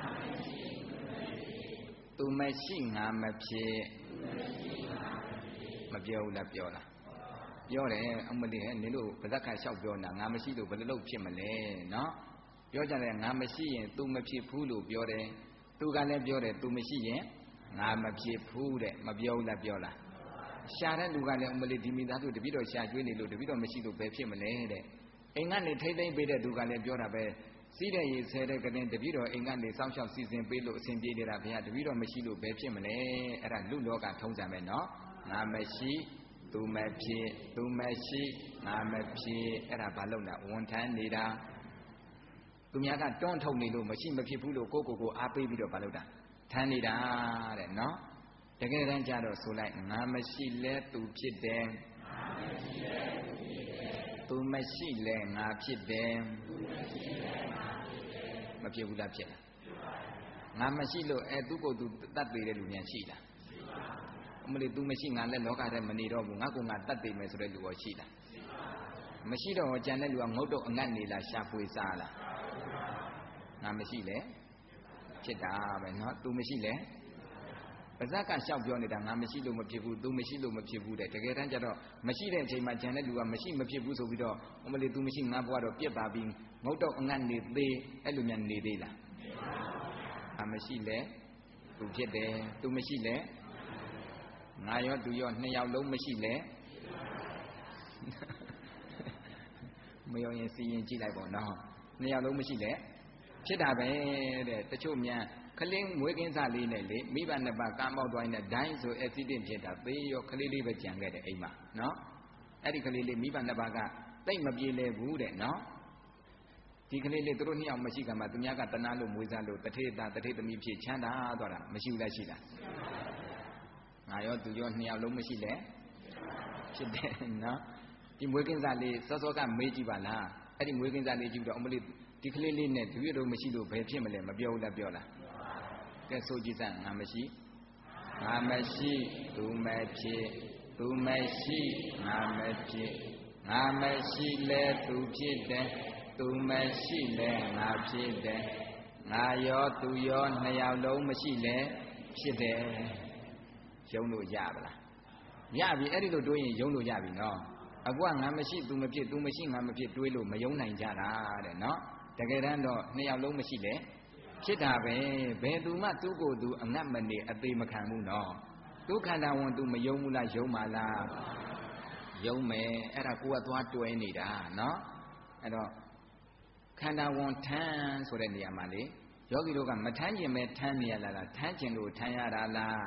သူမရှိငါမဖြစ်မပြောဘူးလားပြောလားပြောတယ်အမလေးဟဲ့နင်တို့ဗဇက်ခါလျှောက်ပြောနေတာငါမရှိလို့ဘယ်လိုလုပ်ဖြစ်မလဲနော်ပြောကြတယ်ငါမရှိရင်သူမဖြစ်ဘူးလို့ပြောတယ်သူကလည်းပြောတယ်သူမရှိရင်ငါမဖြစ်ဘူးတဲ့မပြောဘူးလားပြောလားရှာတဲ့လူကလည်းအမလေးဒီမိသားစုတပည့်တော်ရှာကျွေးနေလို့တပည့်တော်မရှိလို့ဘယ်ဖြစ်မလဲတဲ့အိမ်ကနေထိမ့်သိမ့်ပေးတဲ့သူကလည်းပြောတာပဲစီးတဲ့ရေဆဲတဲ့ကတင်တပည့်တော်အိမ်ကနေစောင့်ရှောက်စီစဉ်ပေးလို့အစဉ်ပြေနေတာဘုရားတပည့်တော်မရှိလို့ဘယ်ဖြစ်မလဲအဲ့ဒါလူလောကထုံးစံပဲနော်ငါမရှိသူမဖြစ်သူမရှိငါမဖြစ်အဲ့ဒါဘာလို့လဲဝန်ထမ်းနေတာသူများကတွန်းထုတ်နေလို့မရှိမဖြစ်ဘူးလို့ကိုအားပေးပြီးတော့ဘာလို့တာထမ်းနေတာတဲ့နော်တကယ်တမ်းကျတော့ဆိုလိုက်ငါမရှိလဲသူဖြစ်တယ်သူမရှိလဲငါဖြစ်တယ်မဖြစ်ဘူးလားဖြစ်လားငါမရှိလို့သူ့ကိုယ်သူတတ်သေးတဲ့လူများရှိလားဩမလေး तू မရှိငါလည်းလောကထဲမနေတော့ဘူးငါကငါတတ်သိမယ်ဆိုတဲ့လူရောရှိလားမရှိတော့ကြံတဲ့လူကငုတ်တော့အငတ်နေလားရှာဖွေစားလားငါမရှိလေဖြစ်တာပဲเนาะ तू မရှိလေပါဇက်ကရှောက်ပြောနေတာငါမရှိလို့မဖြစ်ဘူး तू မရှိလို့မဖြစ်ဘူးတဲ့တကယ်တမ်းကျတော့မရှိတဲ့အချိန်မှာကြံတဲ့လူကမရှိမဖြစ်ဘူးဆိုပြီးတော့မလေး तू မရှိငါဘွားတော့ပြက်ပါပြီငုတ်တော့အငတ်နေသေးအဲ့လိုများနေသေးလားမရှိလေ तू ဖြစ်တယ် तू မရှိလေငါရော तू ရောနှစ်ယောက်လုံးမရှိလေမယုံရင်စီရင်ကြည့်လိုက်ပေါ့နော်နှစ်ယောက်လုံးမရှိလေဖြစ်တာပဲတဲ့တချို့များကလေးမွေးကင်းစားလေးနဲ့လေမိဘနှစ်ပါးကားမောက်သွားရင်ဒိုင်းဆိုအက်ဆီဒင့်ဖြစ်တာသေရောကလေးလေးပဲကြံခဲ့တယ်အိမ်မှာနော်အဲ့ဒီကလေးလေးမိဘနှစ်ပါးကတိတ်မပြေလဲဘူးတဲ့နော်ဒီကလေးလေးတို့နှစ်ယောက်မရှိကမှသူများကတနာလို့မွေးစားလို့တထေးသားတထေးသမီးဖြစ်ချမ်းသာသွားတာမရှိဘူးလားရှိလားငါရော तू ရောနှစ်ယောက်လုံးမရှိလဲဖြစ်တယ်နော်ဒီမွေးကင်းစားလေးစောစောကမေးကြည့်ပါလားအဲ့ဒီမွေးကင်းစားလေးကြည့်တော့အမလေးဒီကလေးလေးနဲ့သူရတော့မရှိလို့ဘယ်ဖြစ်မလဲမပြောဘူးလားပြောလားကဲဆိုကြည့်စမ်းငါမရှိသူမဖြစ်သူမရှိငါမဖြစ်ငါမရှိလဲသူဖြစ်တယ်သူမရှိလဲငါဖြစ်တယ်ငါရောသူရောနှစ်ယောက်လုံးမရှိလဲဖြစ်တယ်ယုံလို့ရပါလားရပြီအဲ့ဒီလိုတွေးရင်ယုံလို့ရပြီနော်အခုကငါမရှိသူမဖြစ်သူမရှိငါမဖြစ်တွေးလို့မယုံနိုင်ကြတာတဲ့နော်တကယ်တမ်းတော့နှစ်ယောက်လုံးမရှိလေဖြစ်တာပဲဘယ်သူမှသူ့ကိုယ်သူအငတ်မနေအသေးမခံဘူးနော်သူခန္ဓာဝန်သူမယုံဘူးလားယုံပါလားယုံမယ်အဲ့ဒါကိုကသွားတွဲနေတာနော်အဲ့တော့ခန္ဓာဝန်ထမ်းဆိုတဲ့နေရာမှာလေယောဂီတို့ကမထမ်းကျင်ပဲထမ်းနေရလားထမ်းကျင်လို့ထမ်းရတာလား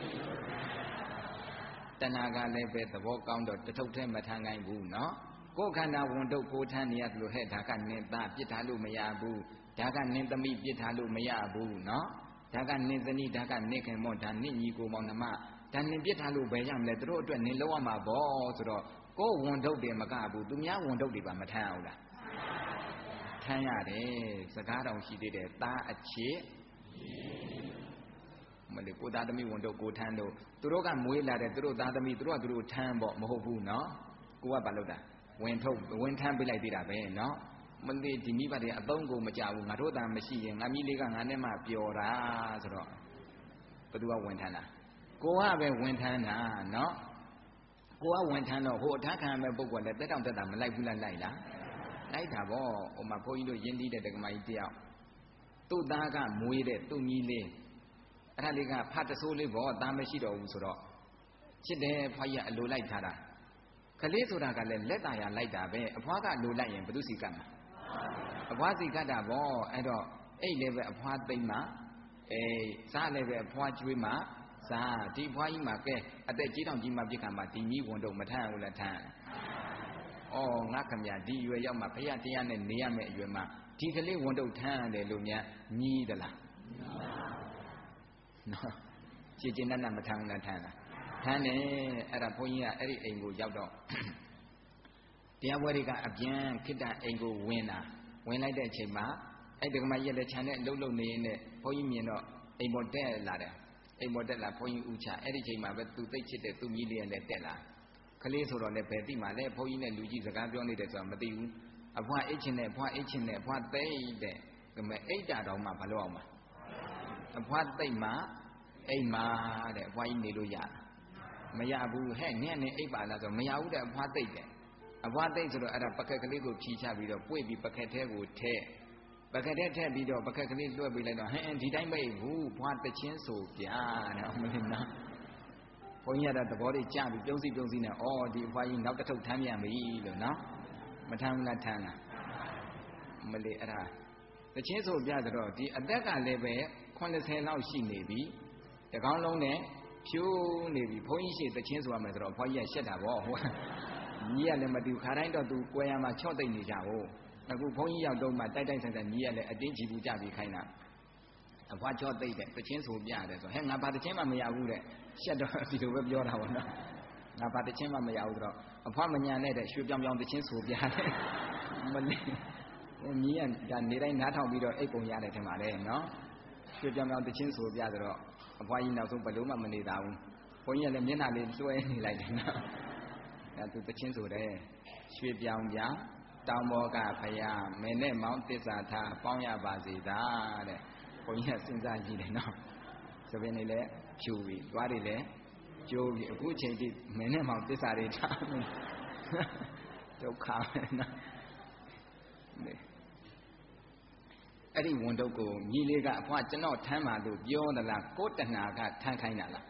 တဏှာကလည်းပဲသဘောကောင်းတော့တထုပ်ထဲမထမ်းနိုင်ဘူးနော်ကိုယ်ခန္ဓာဝန်ထုတ်ကိုထမ်းနေရတယ်လို့ဟဲ့ဒါကနင်းသားပြစ်ထားလို့မရဘူးဒါကနင်းသမီးပြစ်ထားလို့မရဘူးနော်ဒါကနင်းဇနီးဒါကနင်းခင်မောဒါနင်းညီကိုမောင်နှမဒါနင်းပြစ်ထားလို့ဘယ်ရမလဲသူတို့အတွက်နင်းလုံးဝမှာပေါ့ဆိုတော့ကိုယ်ဝန်ထုတ်တယ်မကဘူးသူများဝန်ထုတ်တယ်ပါမထမ်းအောင်လားထမ်းရတယ်စကားတော်ရှိသေးတယ်သားအချစ်မလေးကိုသားသမီးဝန်ထုတ်ကိုထမ်းလို့သူတို့ကမွေးလာတယ်သူတို့သားသမီးသူတို့ကသူတို့ထမ်းပေါ့မဟုတ်ဘူးနော်ကိုကဘာလုပ်တာဝင်ထုတ်ဝင်ထမ်းပေးလိုက်သေးတာပဲနော်မလေးဒီမိဘတွေအသုံးကိုမကြဘူးငါတို့သာမရှိရင်ငါမိလေးကငါနဲ့မှပျော်တာဆိုတော့ဘသူကဝင်ထမ်းတာကိုကပဲဝင်ထမ်းတာနော်ကိုကဝင်ထမ်းတော့ဟိုအထားခံရမဲ့ပုဂ္ဂိုလ်လည်းတက်တောင့်တက်တာမလိုက်ဘူးလားလိုက်လားလိုက်တာဗောဟိုမှာဘုန်းကြီးတို့ယဉ်တီးတဲ့ဒကမကြီးတယောက်သူ့သားကမွေးတဲ့သူ့မြီးလေးအဲ့ဒါလေးကဖတ်တဆိုးလေးဗောသားမရှိတော့ဘူးဆိုတော့ချစ်တယ်ဖွားကြီးကအလိုလိုက်ထားတာကလေးဆိုတာကလည်းလက်တာရလိုက်တာပဲအဖွားကလိုလိုက်ရင်ဘယ်သူစီကတ်မှာအဖွားစီကတ်တာဗောအဲ့တော့အဲ့လည်းပဲအဖွားသိမ့်မှာစားလည်းပဲအဖွားကျွေးမှာစားဒီအဖွားကြီးမှာကဲအသက်ကြီးတောင်ကြီးမှပြစ်ခံမှာဒီကြီးဝန်တော့မထမ်းဘူးလားထမ်းငါခမရဒီအရွယ်ရောက်မှဘုရားတရားနဲ့နေရမယ့်အရွယ်မှာဒီကလေးဝန်တော့ထမ်းတယ်လို့များညီးသလားနော်ကြည်ကျင်တတ်မထမ်းလားထမ်းလားထမ်းတယ်အဲ့ဒါဘုန်းကြီးကအဲ့ဒီအိမ်ကိုရောက်တော့တရားပွဲတွေကအပြန်ခိတ္တအိမ်ကိုဝင်လိုက်တဲ့အချိန်မှာအဲ့ဒီကမကြီးလည်းခြံနဲ့အလုပ်လုပ်နေရင်ဘုန်းကြီးမြင်တော့အိမ်ပေါ်တက်လာတယ်အိမ်ပေါ်တက်လာဘုန်းကြီးဥချအဲ့ဒီချိန်မှာပဲသူသိချစ်တဲ့သူကြီးလေးလည်းတက်လာကလေးဆိုတော့လည်းဘယ်သိမှလဲဘုန်းကြီးနဲ့လူကြီးစကားပြောနေတယ်ဆိုတာမသိဘူးအဖွားအိတ်ချင်တဲ့အဖွားအိတ်ချင်တဲ့အဖွားသိတဲ့ကမဲအိတ်တာတော့မှဘာလို့အောင်မှာအဖွားသိမှအိမ်မှာတဲ့အဖွားကြီးနေလို့ရလားမရဘူးဟဲ့နင်းနဲ့အိပ်ပါလားဆိုမရဘူးတဲ့အဖွားသိတယ်အဖွားသိဆိုတော့အဲ့ဒါပကက်ကလေးကိုဖြီးချပြီးတော့ပွေ့ပြီးပကက်ထဲကိုထဲပကက်ထဲထည့်ပြီးတော့ပကက်ကလေးလွှဲပေးလိုက်တော့ဟဲ့ဒီတိုင်းပဲဘူးဘွားတချင်းဆိုပြတဲ့မင်းနော်ဘုန်းကြီးကသဘောတွေကြပြီးပြုံးစီနဲ့ဒီအဖွားကြီးနောက်တစ်ထုပ်ထမ်းပြန်ပြီလို့နော်မထမ်းဘူးလားထမ်းလားမလေးအဲ့ဒါတချင်းဆိုပြဆိုတော့ဒီအသက်ကလည်းပဲ80လောက်ရှိနေပြီတကောင်းလုံးနဲ့ဖြိုးနေပြီဘုန်းကြီးရှိတချင်းဆိုရမယ်ဆိုတော့အဖွားကြီးကရှက်တာဗောဟိုညီကလည်းမတူခါတိုင်းတော့သူကွယ်ရမှာချော့သိမ့်နေကြဘူးအခုဘုန်းကြီးရောက်တော့မှတိုက်ဆိုင်ညီကလည်းအတင်းချီပူကြပြီးခိုင်းတာအဖွားချော့သိမ့်တယ်တချင်းဆိုပြတယ်ဆိုဟဲ့ငါဘာတချင်းမှမရဘူးတဲ့ရှက်တော့ဒီလိုပဲပြောတာဗောနော်ငါဘာတချင်းမှမရဘူးဆိုတော့အဖွားမညာနဲ့တဲ့ရွှေပြောင်တချင်းဆိုပြတယ်မလေးညီကဒါနေတိုင်းနားထောင်ပြီးတော့အိတ်ပုံရတယ်ထင်ပါလေနော်ရွှေပြောင်တချင်းဆိုပြဆိုတော့အဖွားကြီးနောက်ဆုံးဘယ်လို့မှမနေတာဘူးဘုန်းကြီးကလည်းမျက်နှာလေးလွှဲနေလိုက်တယ်နော်အဲသူတချင်းဆိုတယ်ရွှေပြောင်ပြောင်တောင်ဘောကဖယားမင်းနဲ့မောင်သစ္စာထားပေါင်းရပါစေသာတဲ့ဘုန်းကြီးကစဉ်းစားကြည့်တယ်နော်ဆိုပင်နေလဲဖြူပြီသွားတွေလဲကျိုးပြီအခုချိန်ထိမင်းနဲ့မောင်သစ္စာတွေထားဒုက္ခပဲနော်အဲ့ဒီဝန်တုပ်ကိုညီလေးကအဖွားကျွန်တော်ထမ်းပါလို့ပြောသလားကိုတဏှာကထမ်းခိုင်းတာလား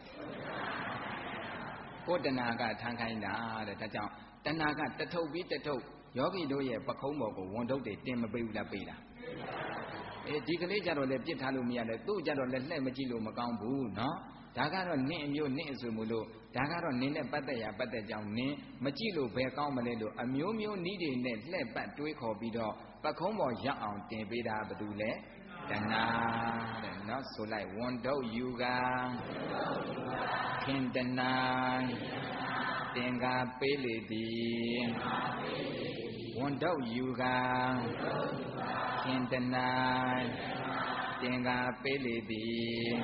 ကိုတဏှာကထမ်းခိုင်းတာတဲ့ဒါကြောင့်တဏှာကတထုပ်ပြီးတထုပ်ယောဂီတို့ရဲ့ပခုံးပေါ်ကိုဝန်တုပ်တွေတင်မပေးဘူးလားပေးလားဒီကလေးကြတော့လည်းပြစ်ထားလို့မရတယ်သူ့ကြတော့လည်းလှည့်မကြည့်လို့မကောင်းဘူးနော်ဒါကတော့နင့်အမျိုးနင့်အဆွေမို့လို့ဒါကတော့နင်းနဲ့ပတ်သက်ရပတ်သက်ကြောင်းနင်းမကြည့်လို့ဘယ်ကောင်းမလဲလို့အမျိုးမျိုးနည်းတွေနဲ့လှည့်ပတ်တွေးခေါ်ပြီးတော့ပခုံးပေါ်ရောက်အောင်တင်ပေးတာဘာလို့လဲတဏှာတဲ့နော်ဆိုလိုက်ဝန်တုပ်ယူကခင်တဏှာတင်ကားပေးလေသည်ဝန်တုပ်ယူကခင်တဏှာတင်ကားပေးလေသည်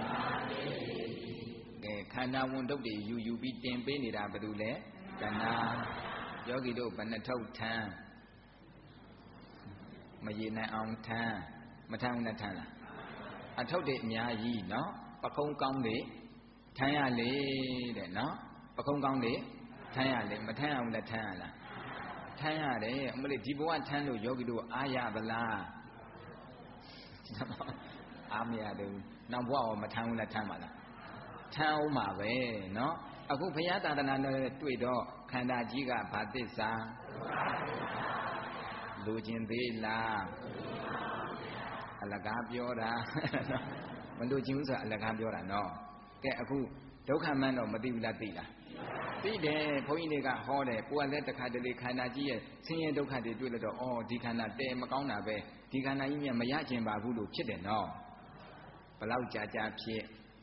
ခန္ဓာဝန်တုပ်တွေယူပြီးတင်ပေးနေတာဘာလို့လဲတဏှာယောဂီတို့ဘယ်နှထုပ်ထမ်းမရေနိုင်အောင်ထမ်းမထမ်းဘူးနဲ့ထမ်းလားအထုပ်တွေအများကြီးနော်ပခုံးကောင်းတွေထမ်းရလေတဲ့နော်ပခုံးကောင်းတွေထမ်းရလေမထမ်းအောင်လည်းထမ်းရလားထမ်းရတယ်အမလေးဒီဘဝထမ်းလို့ယောဂီတို့အားရသလားအားမရဘူးနောက်ဘဝရောမထမ်းဘူးလားထမ်းပါလားထမ်းအောင်ပါပဲเนาะအခုဘုရားသာသနာနဲ့တွေ့တော့ခန္ဓာကြီးကဘာသစ္စာလူချင်းသေးလားအလကားပြောတာမလူချင်းဘူးဆိုတာအလကားပြောတာเนาะကဲအခုဒုက္ခမှန်းတော့မသိဘူးလားသိလားသိတယ်ဘုန်းကြီးတွေကဟောတယ်ကိုယ်ကလည်းတခါတလေခန္ဓာကြီးရဲ့ဆင်းရဲဒုက္ခတွေတွေ့လို့တော့ဩဒီခန္ဓာတဲမကောင်းတာပဲဒီခန္ဓာကြီးမြတ်မရကျင်ပါဘူးလို့ဖြစ်တယ်เนาะဘလောက်ကြာဖြစ်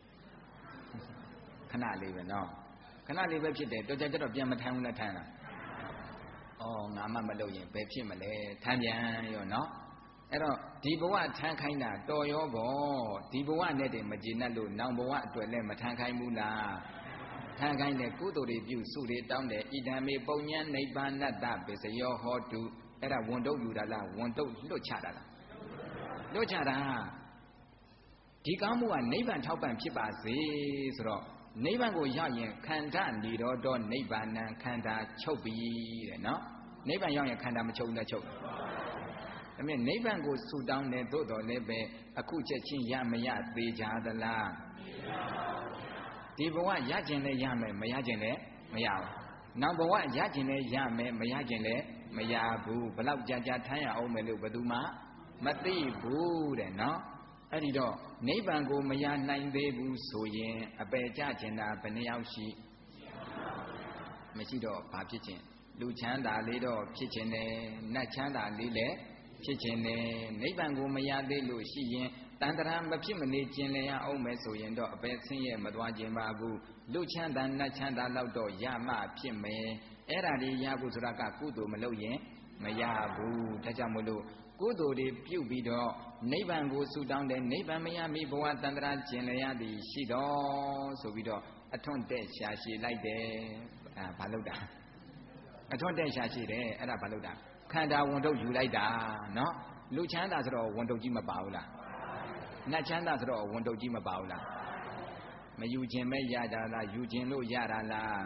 ခဏလေးပဲနော်ခဏလေးပဲဖြစ်တယ်တော်ကြကြတော့ပြန်မထမ်းဘူးလားထမ်းလားဩငါမှမလုပ်ရင်ဘယ်ဖြစ်မလဲထမ်းပြန်ရောနော်အဲ့တော့ဒီဘဝထမ်းခိုင်းတာတော်ရောပေါ့ဒီဘဝနဲ့တည်းမကျေနပ်လို့နောင်ဘဝအတွက်လည်းမထမ်းခိုင်းဘူးလားထမ်းခိုင်းတယ်ကုသိုလ်တွေပြုစုတွေတောင်းတယ်ဣဒံမေပုံညာနိဗ္ဗာနတ္တပစ္စယောဟောတုအဲ့ဒါဝန်တုပ်ယူတာလားဝန်တုပ်လွတ်ချတာလားလွတ်ချတာဒီကောင်းမှုကနိဗ္ဗာန်ထောက်ပံ့ဖြစ်ပါစေဆိုတော့နိဗ္ဗာန်ကိုရောက်ရင်ခန္ဓာនិရောဓနိဗ္ဗာန်ခန္ဓာချုပ်ပြီတဲ့နော်နိဗ္ဗာန်ရောက်ရင်ခန္ဓာမချုပ်ဘူးလားချုပ်ဒါပေမဲ့နိဗ္ဗာန်ကိုဆူတောင်းတယ်သို့တော်လည်းပဲအခုချက်ချင်းရမရသေးကြသလားဒီဘဝရခြင်းလည်းရမယ်မရခြင်းလည်းမရဘူးနောက်ဘဝရခြင်းလည်းရမယ်မရခြင်းလည်းမရဘူးဘလောက်ကြာကြာထမ်းရအောင်မယ်လို့ဘယ်သူမှမသိဘူးတဲ့နော်အဲ့ဒီတော့နိဗ္ဗာန်ကိုမရနိုင်သေးဘူးဆိုရင်အပယ်ကျခြင်းတာဘယ်နှယောက်ရှိမရှိတော့ဘာဖြစ်ခြင်းလူချမ်းသာလေးတော့ဖြစ်ခြင်းနဲ့နတ်ချမ်းသာလေးလည်းဖြစ်ခြင်းနဲ့နိဗ္ဗာန်ကိုမရသေးလို့ရှိရင်တန်တရာမဖြစ်မနေခြင်းလည်းရအောင်မယ်ဆိုရင်တော့အပယ်ဆင်းရဲမသွားခြင်းပါဘူးလူချမ်းသာနတ်ချမ်းသာလောက်တော့ရမှဖြစ်မယ်အဲ့ဒါတွေရဖို့ဆိုတာကကုသိုလ်မလုပ်ရင်မရဘူးဒါကြောင့်မို့လို့ကုသိုလ်တွေပြုပြီးတော့နိဗ္ဗာန်ကိုဆုတောင်းတယ်နိဗ္ဗာန်မရမီဘဝတန္တရာကျင်လျရသည်ရှိတော်ဆိုပြီးတော့အထွန်းတက်ရှာရှည်လိုက်တယ်ဘာလို့တာအထွန်းတက်ရှာရှည်တယ်အဲ့ဒါဘာလို့တာခန္ဓာဝန်ထုတ်ယူလိုက်တာနော်လူချမ်းသာဆိုတော့ဝန်ထုတ်ကြီးမပါဘူးလားနတ်ချမ်းသာဆိုတော့ဝန်ထုတ်ကြီးမပါဘူးလားမယူခြင်းပဲရတာလားယူခြင်းလို့ရတာလား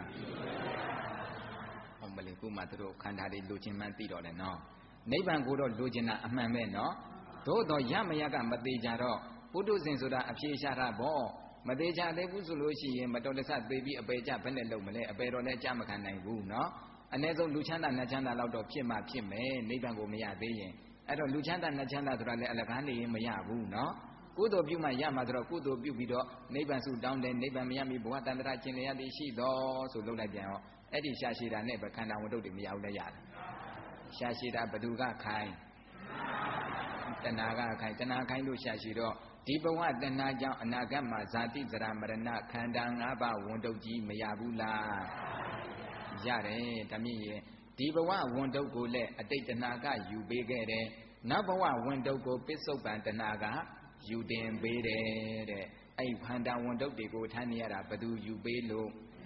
ဟုတ်မလဲခုမှတို့ခန္ဓာတွေလူခြင်းမှန်းသိတော့တယ်နော်နိဗ္ဗာန်ကိုတော့လိုချင်တာအမှန်ပဲနော်သို့တော့ရမရကမသေးကြတော့ပုထုဇဉ်ဆိုတာအဖြေရှာတာပေါ့မသေးကြသေးဘူးဆိုလို့ရှိရင်မတော်တဆသေပြီးအပေကြဘယ်နဲ့လုံးမလဲအပေတော်လည်းအကြမခံနိုင်ဘူးနော်အ ਨੇ ဆုံးလူချမ်းသာနတ်ချမ်းသာလောက်တော့ဖြစ်မှဖြစ်မယ်နိဗ္ဗာန်ကိုမရသေးရင်အဲ့တော့လူချမ်းသာနတ်ချမ်းသာဆိုတာလည်းအလကားနေရင်မရဘူးနော်ကုသိုလ်ပြုမှရမှာဆိုတော့ကုသိုလ်ပြုပြီးတော့နိဗ္ဗာန်ဆုတောင်းတယ်နိဗ္ဗာန်မရမီဘဝတန္တရာကျင်လျရသည်ရှိတော်ဆိုလုပ်လိုက်ပြန်ရောအဲ့ဒီရှာရှိတာနဲ့ပဲခန္ဓာဝန်တုပ်တွေမရဘူးလဲရတယ်ရှာရှိတာဘသူကခိုင်းတဏှာကခိုင်းတဏှာခိုင်းလို့ရှာရှိတော့ဒီဘဝတဏှာကြောင့်အနာဂတ်မှာဇာတိဇရာမရဏခန္ဓာ၅ပါးဝန်တုပ်ကြီးမရဘူးလားရတယ်ဒါမြင့်ရဲ့ဒီဘဝဝန်တုပ်ကိုလည်းအတိတ်တဏှာကယူပေးခဲ့တယ်နောက်ဘဝဝန်တုပ်ကိုပစ္စုပန်တဏှာကယူတင်ပေးတယ်တဲ့အဲ့ခန္ဓာဝန်တုပ်တွေကိုထမ်းနေရတာဘသူယူပေးလို့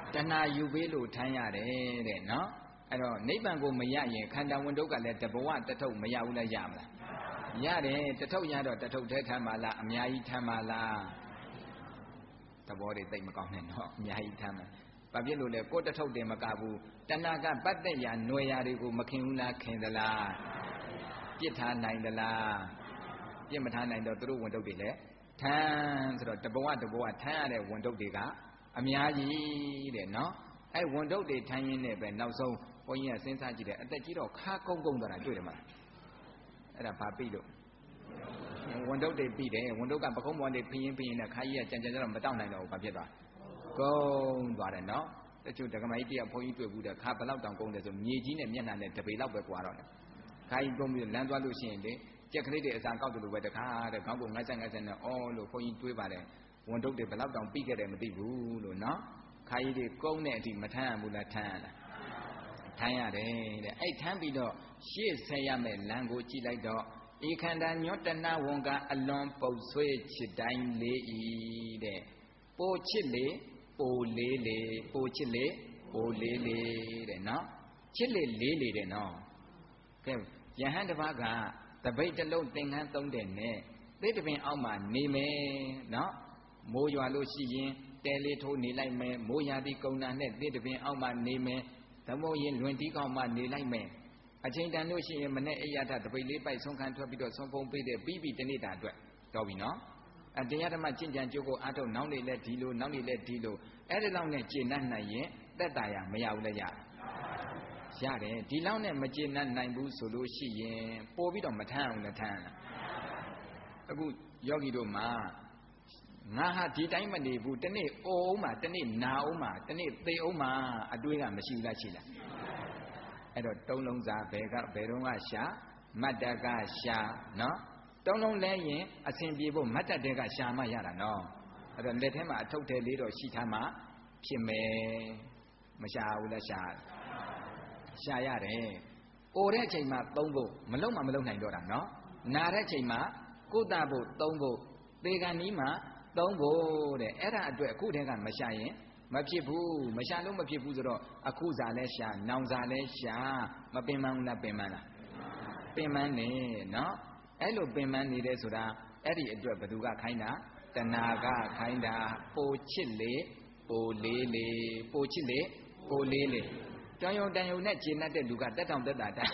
တဏှာယူပေးလို့ထမ်းရတယ်တဲ့နော်အဲ့တော့နိဗ္ဗာန်ကိုမရရင်ခန္ဓာဝန်ဒုက္ခလည်းတဘဝတထုပ်မရဘူးလားရမလားရတယ်တထုပ်ရတော့တထုပ်တည်းထမ်းပါလားအများကြီးထမ်းပါလားသဘောတွေသိမကောင်းနဲ့နော်အများကြီးထမ်းမယ်ဘာဖြစ်လို့လဲကိုယ်တထုပ်တည်းမကဘူးတဏှာကပတ်သက်ရာຫນွယ်ရာတွေကိုမခင်ဘူးလားခင်သလားပြစ်ထားနိုင်သလားပြစ်မထားနိုင်တော့သူတို့ဝန်ဒုက္ခတွေလည်းထမ်းဆိုတော့တဘဝတဘဝထမ်းရတဲ့ဝန်ဒုက္ခတွေကအများကြီးတဲ့နော်အဲ့ဝန်ဒုက္ခတွေထမ်းရင်းနဲ့ပဲနောက်ဆုံးဘုန်းကြီးကစဉ်းစားကြည့်တယ်အသက်ကြီးတော့ခါကုန်းကုန်းသွားတာတွေ့တယ်မလားအဲ့ဒါဘာပြီလို့ဝန်ဒုက္ခတွေပြီတယ်ဝန်ဒုက္ခပကုံးပေါ်နေဖင်းဖင်းနဲ့ခါကြီးကကြံကြံတော့မတောက်နိုင်တော့ဘူးဘာဖြစ်သွားကုန်းသွားတယ်နော်တချို့ဒကမကြီးတယောက်ဘုန်းကြီးတွေ့ဘူးတဲ့ခါဘလောက်တောင်ကုန်းတယ်ဆိုမြေကြီးနဲ့မျက်နှာနဲ့တပေလောက်ပဲကွာတော့တယ်ခါကြီးကုန်းပြီးလမ်းသွားလို့ရှိရင်လေကြက်ကလေးတွေအစာကောက်တယ်လို့ပဲတခါတဲ့ခေါင်းပုံငတ်ဆက်နဲ့အော်လို့ဘုန်းကြီးတွေးပါတယ်ဝန်ဒုက္ခတွေဘလောက်တောင်ပြီးခဲ့တယ်မသိဘူးလို့နော်ခါကြီးတွေကုန်းတဲ့အထိမထမ်းရဘူးလားထမ်းရလားထမ်းရတယ်တဲ့အဲ့ထမ်းပြီးတော့ရှေ့ဆက်ရမယ်လမ်းကိုကြည့်လိုက်တော့ဤခန္ဓာညွတ်တဏဝန်ကအလွန်ပုတ်ဆွေးချစ်တိုင်းလေးဤတဲ့ပိုချစ်လေပိုလေးလေပိုချစ်လေပိုလေးလေတဲ့နော်ချစ်လေလေးလေတဲ့နော်ကဲယဟန်တစ်ပါးကတပိတ်တစ်လုံးသင်္ကန်းသုံးတဲ့နဲ့သေတပင်အောက်မှာနေမယ်နော်မိုးရွာလို့ရှိရင်တဲလေးထိုးနေလိုက်မယ်မိုးရာသီကုံနာနဲ့သေတပင်အောက်မှာနေမယ်သမုတ်ရင်လွင်တီးကောင်းမှနေလိုက်မယ်အချိန်တန်လို့ရှိရင်မနဲ့အိယာထတပိတ်လေးပိုက်ဆုံးခံထွက်ပြီးတော့ဆုံးဖုံးပေးတဲ့ပြီးတနေ့တာအတွက်တော်ပြီနော်အတရားဓမ္မကျင့်ကြံကြိုးကိုအားထုတ်နောက်နေလဲဒီလိုနောက်နေလဲဒီလိုအဲ့ဒီလောက်နဲ့ကျင့်နိုင်ရင်သက်တာရမရဘူးလဲရတယ်ဒီလောက်နဲ့မကျင့်နိုင်ဘူးဆိုလို့ရှိရင်ပို့ပြီးတော့မထမ်းအောင်လည်းထမ်းရလားအခုယောဂီတို့မှာငါဟာဒီတိုင်းမနေဘူးတနေ့အိုအောင်မှာတနေ့နာအောင်မှာတနေ့သေအောင်မှာအတွေးကမရှိဘူးလားရှိလားအဲ့တော့တုံးလုံးစားဘယ်တော့ကရှာမတ်တကရှာနော်တုံးလုံးလဲရင်အစဉ်ပြေဖို့မတ်တတဲ့ကရှာမှရတာနော်အဲ့တော့လက်ထဲမှာအထုပ်ထဲလေးတော့ရှိထားမှဖြစ်မယ်မရှာဘူးလားရှာရတယ်အိုတဲ့အချိန်မှာသုံးဖို့မလုံးနိုင်တော့တာနော်နာတဲ့အချိန်မှာကုသဖို့သုံးဖို့သေကံနီးမှာသုံးဖို့တဲ့အဲ့ဒါအတွက်အခုတည်းကမရှာရင်မဖြစ်ဘူးမရှာလို့မဖြစ်ဘူးဆိုတော့အခုစားလဲရှာနောင်စားလဲရှာမပင်မဘူးလားပင်မလားပင်မနေနော်အဲ့လိုပင်မနေတယ်ဆိုတာအဲ့ဒီအတွက်ဘသူကခိုင်းတာတဏှာကခိုင်းတာပိုချစ်လေပိုလေးလေပိုချစ်လေပိုလေးလေကြောင်ယုံတန်ယုံနဲ့ကျင့်တတ်တဲ့လူကတက်တောင်တက်တာတက်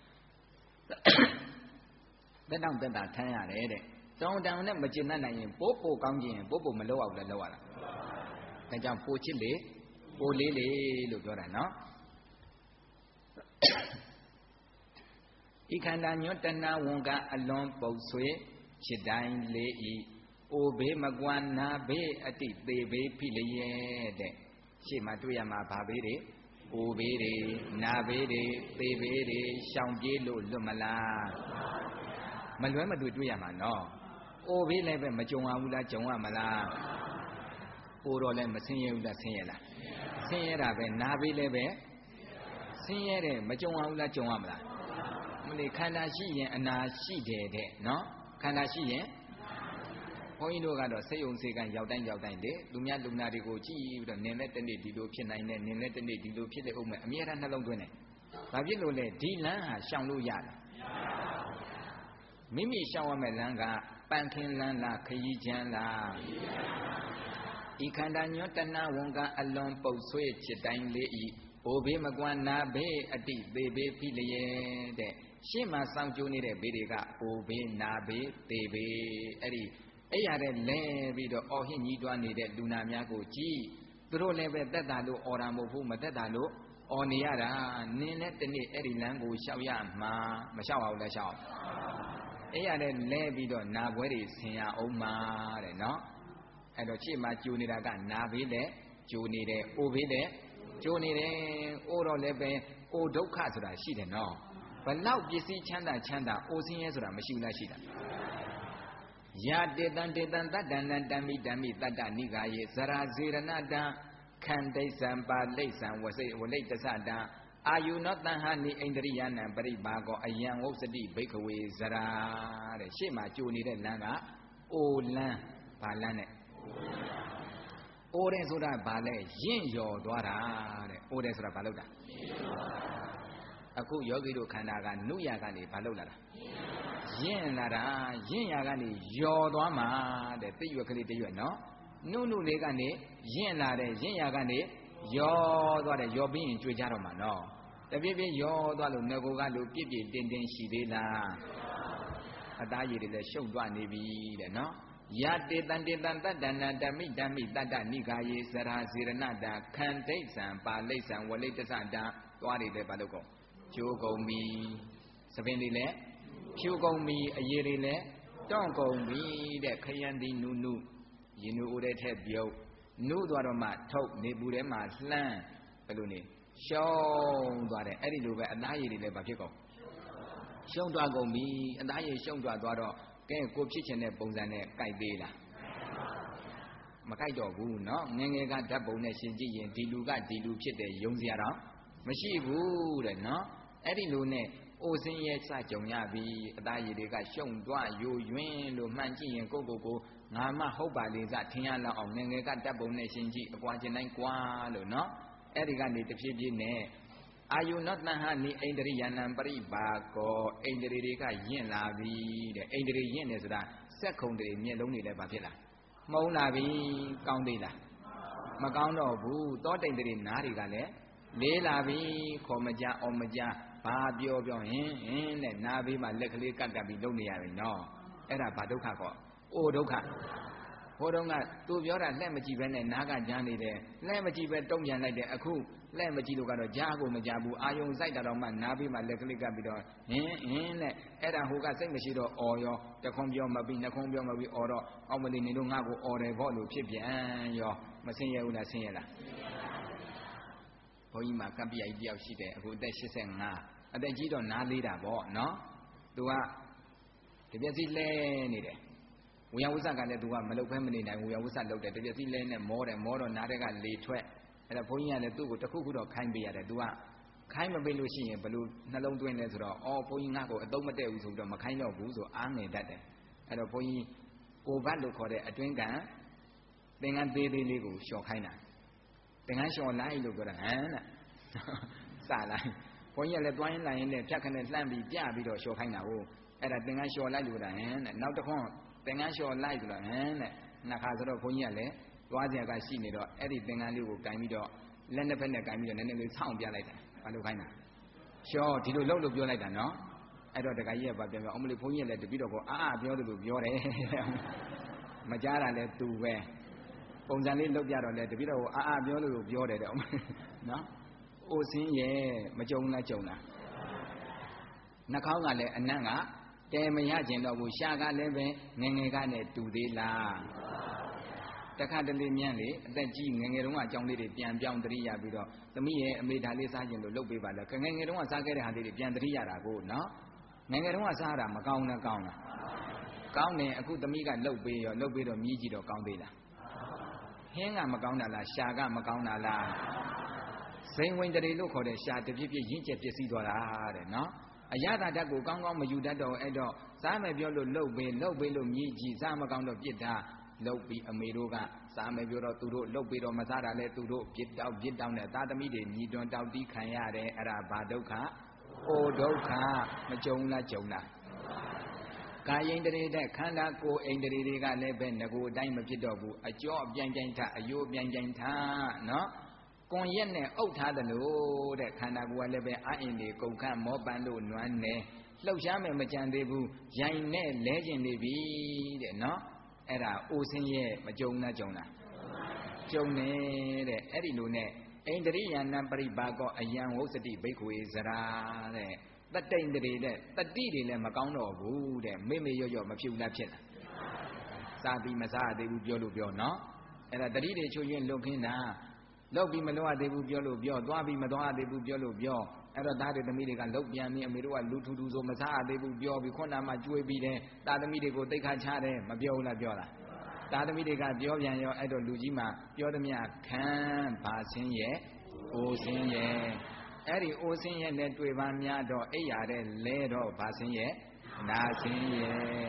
တောင်တက်တာထမ်းရတယ်တဲ့ကြောင်တန်ယုံနဲ့မကျင့်တတ်နိုင်ရင်ပို့ကောင်းခြင်းပို့မလောက်အောင်လည်းလောက်ရတာဒါကြောင့်ပိုချစ်လေပိုလေးလေလို့ပြောတာနော်ဤခန္ဓာညွတ်တဏဝန်ကအလွန်ပုတ်ဆွေချစ်တိုင်းလေးဤအိုဘေးမကွာနာဘေးအတိသေးဘေးဖိလျက်တဲ့ရှေ့မှာတွေ့ရမှာဗာဘေးတွေအိုဘေးတွေနာဘေးတွေသေဘေးတွေရှောင်ပြေးလို့လွတ်မလားမလွဲမတွေ့ရမှာနော်အိုဘေးလည်းပဲမကြုံရဘူးလားကြုံရမလားအိုတော့လည်းမဆင်းရဲဘူးလားဆင်းရဲလားဆင်းရဲတာပဲနာဘေးလည်းပဲဆင်းရဲတယ်မကြုံရဘူးလားကြုံရမလားမလို့ခန္ဓာရှိရင်အနာရှိတယ်တဲ့နော်ခန္ဓာရှိရင်ဘုန်းကြီးတို့ကတော့စိတ်ုံစေကံရောက်တိုင်းလေလူများလူနာတွေကိုကြည့်ပြီးတော့နင်လည်းတနေ့ဒီလိုဖြစ်နိုင်တယ်နင်လည်းတနေ့ဒီလိုဖြစ်လေဦးမယ်အမြဲတမ်းနှလုံးသွင်းတယ်ဘာဖြစ်လို့လဲဒီလမ်းဟာရှောင်လို့ရတယ်မိမိရှောင်ရမယ့်လမ်းကပန့်ခင်းလမ်းလားခရီးချမ်းလားဤခန္ဓာညွတ်တဏဝန်ကအလွန်ပုတ်ဆွေးချစ်တိုင်းလေးဤအိုဘေးမကွာနာဘေးအတိသေးဘေးဖိလျက်တဲ့ရှေ့မှာစောင့်ကြိုးနေတဲ့ဘေးတွေကအိုဘေးနာဘေးသေဘေးအဲ့ဒီအဲ့ရတဲ့လဲပြီးတော့အော်ဟစ်ညီးတွားနေတဲ့လူနာများကိုကြည့်သူတို့လည်းပဲသက်တာလို့အော်တာမဟုတ်ဘူးမသက်တာလို့အော်နေရတာနင်းလည်းတနေ့အဲ့ဒီလမ်းကိုရှောက်ရမှာမရှောက်အောင်လည်းရှောက်အဲ့ရတဲ့လဲပြီးတော့နာပွဲတွေဆင်ရအောင်မှာတဲ့နော်အဲ့တော့ရှေ့မှာကြိုနေတာကနာဘေးလည်းကြိုနေတယ်အိုဘေးလည်းကြိုနေတယ်အိုတော့လည်းပဲအိုဒုက္ခဆိုတာရှိတယ်နော်ဘလောက်ပစ္စည်းချမ်းသာအိုဆင်းရဲဆိုတာမရှိဘူးလားရှိတာယာတေတံတတ္တန္တံတံမိတံမိတတ္တနိဂာယေဇရာဇေရဏတံခန္တိစ္ဆံပါလိစ္ဆံဝလိတ္တသတံအာယုနောတံဟာနိဣန္ဒရိယနံပရိပါကောအယံဝုစတိဘိက္ခဝေဇရာတဲ့ရှေ့မှာကြိုနေတဲ့လမ်းကအိုလမ်းဘာလမ်းနဲ့အိုတယ်ဆိုတာဘာလဲရင့်လျော်သွားတာတဲ့အိုတယ်ဆိုတာဘာလို့တာအခုယောဂီတို့ခန္ဓာကနုရကနေဘာလို့လာတာရင့်လာတာရင့်ရကနေယော်သွားမှာတဲ့တိရွက်ကလေးတရွက်နော်နုလေးကနေရင့်လာတဲ့ရင့်ရကနေယော်သွားတယ်ယော်ပြီးရင်ကြွေကြတော့မှာနော်တပြည့်ပြည့်ယော်သွားလို့ငကိုကလို့ပြည့်ပြည့်တင်းတင်းရှိသေးလားအသားရည်တွေလည်းရှုပ်သွားနေပြီတဲ့နော်ယတေတန်တေတန်တတ္တနာဓမိတတ္တနိကာယေစရာစေရဏတာခန္ဒိဋ္ဌံပါဠိဋ္ဌံဝလိတ္တသတာသွားတွေလည်းဘာလို့ကောကျိုးကုန်ပြီသပင်တွေလည်းဖြူကုန်ပြီအရည်တွေလည်းတောင့်ကုန်ပြီတဲ့ခယံတိနုရင်နုအိုတဲ့ထက်ပြုတ်နုသွားတော့မှထုတ်နေပူထဲမှာလှမ်းဘယ်လိုနေရှုံးသွားတယ်အဲ့ဒီလိုပဲအသားရည်တွေလည်းဘာဖြစ်ကုန်ရှုံးသွားကုန်ပြီအသားရည်ရှုံးသွားတော့ကဲကိုဖြစ်ချင်တဲ့ပုံစံနဲ့ကြိုက်သေးလားမကြိုက်တော့ဘူးเนาะငယ်ငယ်ကဓာတ်ပုံနဲ့ရှင်ကြည့်ရင်ဒီလူကဒီလူဖြစ်တယ်ယုံစရာတော့မရှိဘူးတဲ့เนาะအဲ့ဒီလိုနဲ့အိုစင်းရဲ့စကြုံရပြီအသားရည်တွေကရှုံးသွားယိုယွင်းလို့မှန်ကြည့်ရင်ကိုငါမှဟုတ်ပါလေစထင်ရလောက်အောင်ငယ်ငယ်ကဓာတ်ပုံနဲ့ရှင်ကြည့်အကွာကျင်တိုင်းကွာလို့เนาะအဲ့ဒီကနေတဖြည်းဖြည်းနဲ့အာယုနောတဟနိဣန္ဒရိယနံပရိပါကောဣန္ဒြေတွေကယင့်လာပြီတဲ့ဣန္ဒြေယင့်နေဆိုတာစက်ခုံတွေမျက်လုံးတွေလည်းဘာဖြစ်လားမှုံလာပြီကောင်းသေးလားမကောင်းတော့ဘူးသောတိန္ဒြေနားတွေကလည်းလေးလာပြီခေါ်မကြအောင်မကြဘာပြောဟင်းနဲ့နားဘေးမှာလက်ကလေးကပ်ပြီးလုံနေရပြီနော်အဲ့ဒါဘာဒုက္ခကောအိုဒုက္ခဟိုတုန်းကသူပြောတာလက်မကြည့်ပဲနဲ့နားကကြားနေတယ်လက်မကြည့်ပဲတုံ့ပြန်လိုက်တယ်အခုလက်မကြည့်လို့ကတော့ကြားကိုမကြားဘူးအာယုံစိုက်တာတော့မှနားဘေးမှာလက်ကလေးကပ်ပြီးတော့ဟင်းနဲ့အဲ့ဒါဟိုကစိတ်မရှိတော့အော်ရောတခွန်ပြောမပြီးနှခွန်ပြောမပြီးအော်တော့အောက်မလေးနေလို့ငါ့ကိုအော်တယ်ပေါ့လို့ဖြစ်ပြန်ရောမဆင်းရဲဘူးလားဆင်းရဲလားဘုန်းကြီးမှာကပ္ပိယကြီးတယောက်ရှိတယ်အခုအသက်85အသက်ကြီးတော့နားလေးတာပေါ့နော်သူကဒီပစ္စည်းလဲနေတယ်ဝေယဝစ္စကလည်းသူကမလုတ်ဖဲမနေနိုင်ဝေယဝစ္စလုတ်တယ်တပည့်စီလဲနဲ့မောတယ်မောတော့နားတဲ့ကလေထွက်အဲ့ဒါဘုန်းကြီးကလည်းသူ့ကိုတခုခုတော့ခိုင်းပေးရတယ်သူကခိုင်းမပေးလို့ရှိရင်ဘလို့နှလုံးသွင်းလဲဆိုတော့အော်ဘုန်းကြီးငါ့ကိုအသုံးမတည့်ဘူးဆိုတော့မခိုင်းတော့ဘူးဆိုအားငယ်တတ်တယ်အဲ့တော့ဘုန်းကြီးကိုဘတ်လို့ခေါ်တဲ့အတွင်းကသင်္ကန်းသေးသေးလေးကိုလျှော်ခိုင်းတာသင်္ကန်းလျှော်လိုက်လို့ပြောတာဟမ်တဲ့စလိုက်ဘုန်းကြီးကလည်းတွိုင်းလိုက်ရင်လည်းဖြတ်ခနဲ့လှမ်းပြီးပြပြီးတော့လျှော်ခိုင်းတာဟုတ်အဲ့ဒါသင်္ကန်းလျှော်လိုက်လို့ပြောတာဟမ်တဲ့နောက်တစ်ခွန်းသင်္ကန်းလျှော်လိုက်ဆိုတော့ဟမ်တဲ့နှစ်ခါဆိုတော့ဘုန်းကြီးကလည်းသွားစရာကရှိနေတော့အဲ့ဒီသင်္ကန်းလေးကိုကင်ပြီးတော့လက်နှစ်ဖက်နဲ့ကင်ပြီးတော့နည်းနည်းလေးဆောင်းပြလိုက်တာဘာလို့ခိုင်းတာလျှော်ဒီလိုလုပ်လို့ပြောလိုက်တာနော်အဲ့တော့တခါကြီးကပြောအမလေးဘုန်းကြီးကလည်းတပည့်တော်ကပြောတယ်လို့ပြောတယ်မကြားတာလဲသူပဲပုံစံလေးလုပ်ပြတော့လဲတပည့်တော်ကပြောလို့ပြောတယ်တဲ့နော်အိုစင်းရဲ့မကြုံလားကြုံလားနှာခေါင်းကလည်းအနံ့ကတဲမရကျင်တော့ဘူးရှာကလည်းပဲငငယ်ကနဲ့တူသေးလားတခါတလေမြန်းလေအသက်ကြီးငငယ်တုန်းကအကြောင်းလေးတွေပြန်ပြောင်းသတိရပြီးတော့သမီးရဲ့အမေဒါလေးစားခြင်းလို့လုပ်ပေးပါလားငငယ်တုန်းကစားခဲ့တဲ့ဟာလေးတွေပြန်သတိရတာကိုနော်ငငယ်တုန်းကစားတာမကောင်းလားကောင်းလားကောင်းတယ်အခုသမီးကလှုပ်ပေးရောလှုပ်ပေးတော့မြည်ကြည့်တော့ကောင်းသေးလားဟင်းကမကောင်းတာလားရှာကမကောင်းတာလားဇိမ်ဝင်တရေလို့ခေါ်တဲ့ရှာတပြည့်ပြည့်ရင့်ကျက်ပျက်စီးသွားတာတဲ့နော်အရသာဓာတ်ကိုကောင်းကောင်းမယူတတ်တော့အဲ့တော့စားမယ်ပြောလို့လှုပ်ပေးလို့မြည်ကြည့်စားမကောင်းတော့ပြစ်တာလှုပ်ပြီးအမေတို့ကစားမယ်ပြောတော့သူတို့လှုပ်ပြီးတော့မစားတာလဲသူတို့ပြစ်တောင်းတဲ့သားသမီးတွေညီတွန်တောက်တီးခံရတယ်အဲ့ဒါဘာဒုက္ခအိုဒုက္ခမကြုံလားကြုံလားကာယိန္ဒြေတဲ့ခန္ဓာကိုယ်အိန္ဒြေတွေကလည်းပဲငကိုအတိုင်းမဖြစ်တော့ဘူးအကျော်အပြိုင်ထအယိုးပြိုင်ထနော်ကွန်ရက်နဲ့အုပ်ထားတယ်လို့တဲ့ခန္ဓာကိုယ်ကလည်းပဲအအင်းတွေကုန်ခန့်မောပန်းလို့နွမ်းနေလှုပ်ရှားမယ်မကြံသေးဘူးရိုင်နဲ့လဲကျင်နေပြီတဲ့နော်အဲ့ဒါအိုစင်းရဲ့မကြုံလားကြုံလားကြုံနေတဲ့အဲ့ဒီလိုနဲ့ဣန္ဒြိယနံပရိပါကောအယံဝုစတိဘိက္ခွေဇရာတဲ့တတ္တိန္ဒြေတဲ့တတိတွေလည်းမကောင်းတော့ဘူးတဲ့မေရော့မဖြစ်ဘူးလားဖြစ်လားစားပြီးမစားသေးဘူးပြောလို့ပြောနော်အဲ့ဒါတတိတွေချွတ်ရင်လွတ်ခင်းတာလောက်ပြီးမလောက်ရသေးဘူးပြောလို့ပြောသွားပြီးမသွားရသေးဘူးပြောလို့ပြောအဲ့တော့သားတွေသမီးတွေကလောက်ပြန်ပြီးအမေတို့ကလူထူဆိုမစားရသေးဘူးပြောပြီးခုနမှကျွေးပြီးတယ်သားသမီးတွေကိုတိတ်ခါချတယ်မပြောဘူးလားပြောလားသားသမီးတွေကပြောပြန်ရောအဲ့တော့လူကြီးမှပြောသမျှခံဘာစင်းရဲ့အိုစင်းရဲ့အဲ့ဒီအိုစင်းရဲ့နဲ့တွေ့ပါများတော့အိယာတဲ့လဲတော့ဘာစင်းရဲ့နာစင်းရဲ့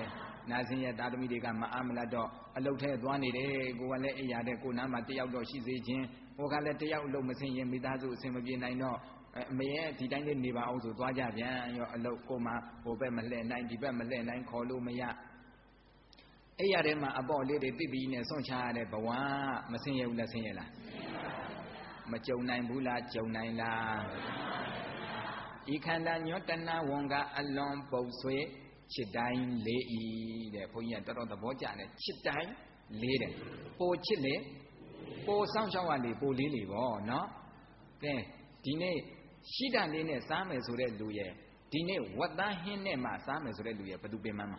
နာဆင်းရဲသားသမီးတွေကမအားမလတ်တော့အလုတ်ထဲသွားနေတယ်ကိုကလည်းအိယာတဲ့ကိုနားမှာတယောက်တော့ရှိစေခြင်းဟိုကလည်းတယောက်အလုတ်မဆင်းရင်မိသားစုအဆင်မပြေနိုင်တော့အမေရဲ့ဒီတိုင်းလေးနေပါအောင်ဆိုသွားကြပြန်ရောအလုတ်ကိုမှဟိုဘက်မလှည့်နိုင်ဒီဘက်မလှည့်နိုင်ခေါ်လို့မရအိယာထဲမှာအပေါ့လေးတွေတိပြီးနဲ့ဆွန့်ချရတဲ့ဘဝမဆင်းရဲဘူးလားဆင်းရဲလားမကြုံနိုင်ဘူးလားကြုံနိုင်လားဤခန္ဓာညွတ်တဏဝံကအလွန်ပုတ်ဆွေချစ်တိုင်းလေးဤတဲ့ဘုန်းကြီးကတော်တော်သဘောကျတယ်ချစ်တိုင်းလေးတယ်ပိုချစ်လေပိုစောင့်ရှောက်ရလေပိုလေးလေပေါ့နော်ကဲဒီနေ့ရှိတာလေးနဲ့စားမယ်ဆိုတဲ့လူရဲ့ဒီနေ့ဝတ်သားဟင်းနဲ့မှစားမယ်ဆိုတဲ့လူရဲ့ဘယ်သူပင်မမှာ